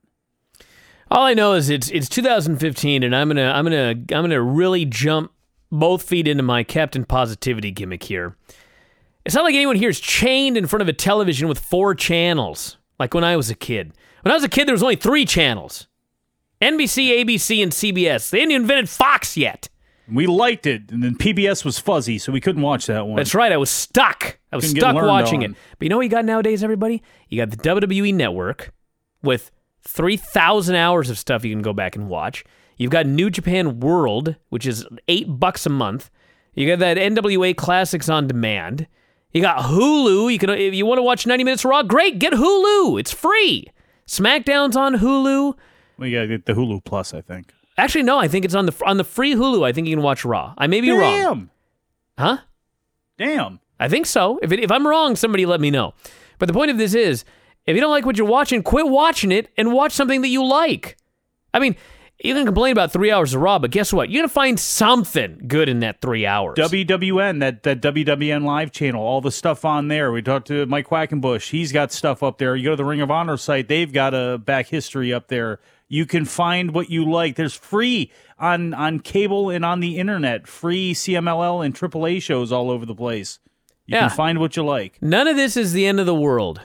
[SPEAKER 1] All I know is it's 2015, and I'm gonna really jump both feet into my Captain Positivity gimmick here. It's not like anyone here is chained in front of a television with 4 channels, like when I was a kid. When I was a kid, there was only 3 channels. NBC, ABC, and CBS. They hadn't invented Fox yet.
[SPEAKER 2] We liked it, and then PBS was fuzzy, so we couldn't watch that one.
[SPEAKER 1] That's right. I was stuck. I was stuck watching it. But you know what you got nowadays, everybody? You got the WWE Network with 3,000 hours of stuff you can go back and watch. You've got New Japan World, which is $8 a month. You got that NWA Classics on Demand. You got Hulu. You can, if you want to watch 90 Minutes of Raw, great, get Hulu. It's free. SmackDown's on Hulu.
[SPEAKER 2] Well, you gotta get the Hulu Plus, I think.
[SPEAKER 1] Actually, no, I think it's on the free Hulu. I think you can watch Raw. I may be wrong. Huh?
[SPEAKER 2] Damn.
[SPEAKER 1] I think so. If I'm wrong, somebody let me know. But the point of this is, if you don't like what you're watching, quit watching it and watch something that you like. I mean, you can complain about 3 hours of Raw, but guess what? You're going to find something good in that 3 hours.
[SPEAKER 2] WWN, that WWN Live channel, all the stuff on there. We talked to Mike Quackenbush. He's got stuff up there. You go to the Ring of Honor site, they've got a back history up there. You can find what you like. There's free on cable and on the internet, free CMLL and AAA shows all over the place. You can find what you like.
[SPEAKER 1] None of this is the end of the world.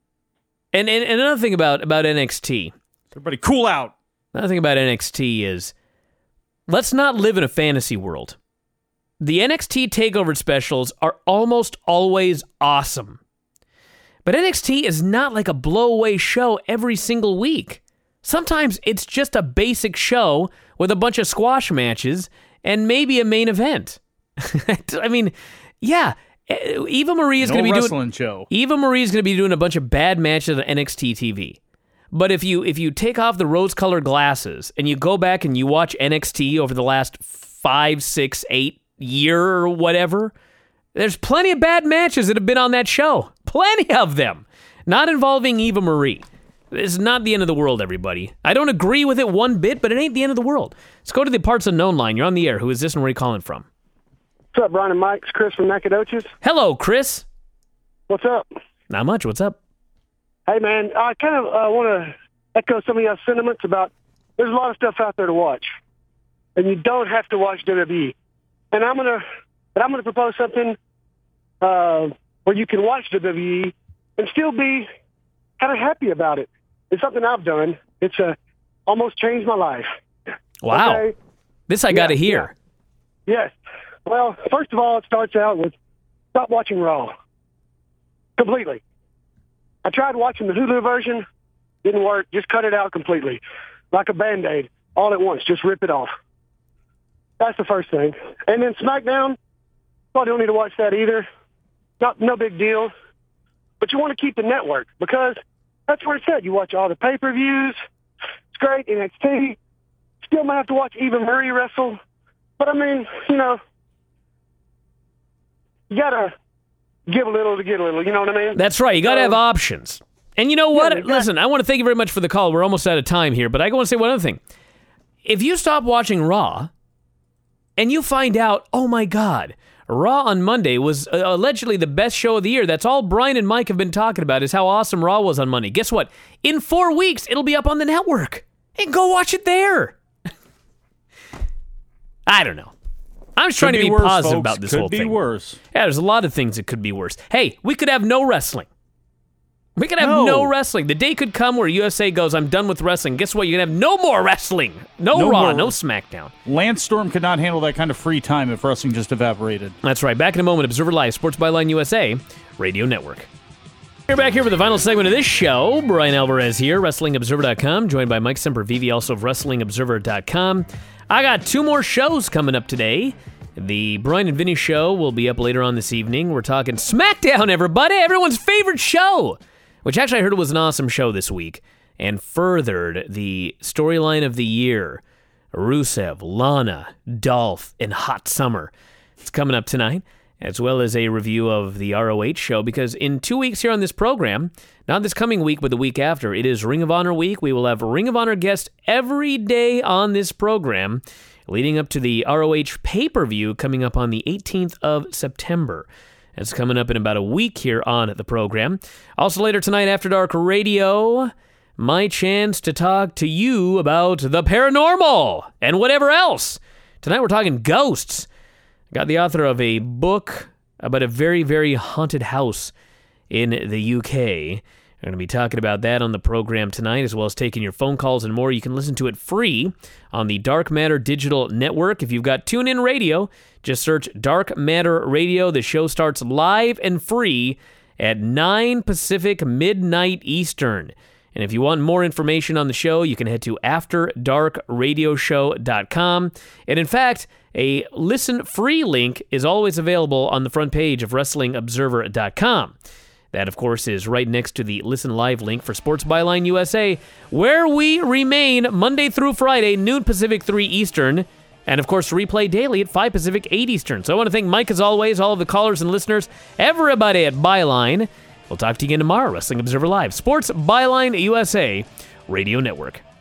[SPEAKER 1] And another thing about NXT.
[SPEAKER 2] Everybody cool out.
[SPEAKER 1] Another thing about NXT is, let's not live in a fantasy world. The NXT TakeOver specials are almost always awesome. But NXT is not like a blowaway show every single week. Sometimes it's just a basic show with a bunch of squash matches and maybe a main event. I mean, yeah, Eva Marie is going to be
[SPEAKER 2] wrestling show.
[SPEAKER 1] Eva Marie is going to be doing a bunch of bad matches on NXT TV. But if you take off the rose-colored glasses and you go back and you watch NXT over the last 5, 6, 8 year or whatever, there's plenty of bad matches that have been on that show. Plenty of them. Not involving Eva Marie. It's not the end of the world, everybody. I don't agree with it one bit, but it ain't the end of the world. Let's go to the Parts Unknown line. You're on the air. Who is this and where are you calling from?
[SPEAKER 13] What's up, Brian and Mike? It's Chris from Nacogdoches.
[SPEAKER 1] Hello, Chris.
[SPEAKER 13] What's up?
[SPEAKER 1] Not much. What's up?
[SPEAKER 13] Hey, man, I kind of want to echo some of your sentiments about there's a lot of stuff out there to watch, and you don't have to watch WWE. And I'm gonna propose something where you can watch WWE and still be kind of happy about it. It's something I've done. It's almost changed my life.
[SPEAKER 1] Wow.
[SPEAKER 13] Okay?
[SPEAKER 1] This I got to hear.
[SPEAKER 13] Yeah. Yes. Well, first of all, it starts out with stop watching Raw. Completely. I tried watching the Hulu version. Didn't work. Just cut it out completely. Like a Band-Aid. All at once. Just rip it off. That's the first thing. And then SmackDown, probably don't need to watch that either. No big deal. But you want to keep the network because that's where it's at. You watch all the pay-per-views. It's great. NXT. Still might have to watch Eva Marie wrestle. But, I mean, you know, you got to give a little to get a little. You know what I mean?
[SPEAKER 1] That's right. You got to have options. And you know what?
[SPEAKER 13] Yeah, exactly.
[SPEAKER 1] Listen, I want to thank you very much for the call. We're almost out of time here, but I want to say one other thing. If you stop watching Raw and you find out, oh my God, Raw on Monday was allegedly the best show of the year. That's all Brian and Mike have been talking about is how awesome Raw was on Monday. Guess what? In 4 weeks, it'll be up on the network. And go watch it there. I don't know. I'm just trying to be
[SPEAKER 2] worse,
[SPEAKER 1] positive
[SPEAKER 2] folks.
[SPEAKER 1] about this
[SPEAKER 2] Could
[SPEAKER 1] whole thing.
[SPEAKER 2] be worse.
[SPEAKER 1] Yeah, there's a lot of things that could be worse. Hey, we could have no wrestling. We could have no wrestling. The day could come where USA goes, I'm done with wrestling. Guess what? You can have no more wrestling. No Raw, no SmackDown.
[SPEAKER 2] Lance Storm could not handle that kind of free time if wrestling just evaporated.
[SPEAKER 1] That's right. Back in a moment, Observer Live, Sports Byline USA, Radio Network. We're back here for the final segment of this show. Brian Alvarez here, WrestlingObserver.com, joined by Mike Sempervive, also of WrestlingObserver.com. I got 2 more shows coming up today. The Brian and Vinny show will be up later on this evening. We're talking SmackDown, everybody, everyone's favorite show, which actually I heard was an awesome show this week and furthered the storyline of the year. Rusev, Lana, Dolph, and Hot Summer. It's coming up tonight, as well as a review of the ROH show, because in 2 weeks here on this program, not this coming week, but the week after, it is Ring of Honor week. We will have Ring of Honor guests every day on this program, leading up to the ROH pay-per-view coming up on the 18th of September. It's coming up in about a week here on the program. Also later tonight, After Dark Radio, my chance to talk to you about the paranormal and whatever else. Tonight we're talking ghosts. I got the author of a book about a very, very haunted house in the UK. We're going to be talking about that on the program tonight, as well as taking your phone calls and more. You can listen to it free on the Dark Matter Digital Network. If you've got TuneIn Radio, just search Dark Matter Radio. The show starts live and free at 9 Pacific, midnight Eastern. And if you want more information on the show, you can head to AfterDarkRadioshow.com. And in fact, a listen-free link is always available on the front page of WrestlingObserver.com. That, of course, is right next to the Listen Live link for Sports Byline USA, where we remain Monday through Friday, noon Pacific, 3 Eastern, and, of course, replay daily at 5 Pacific, 8 Eastern. So I want to thank Mike, as always, all of the callers and listeners, everybody at Byline. We'll talk to you again tomorrow, Wrestling Observer Live, Sports Byline USA Radio Network.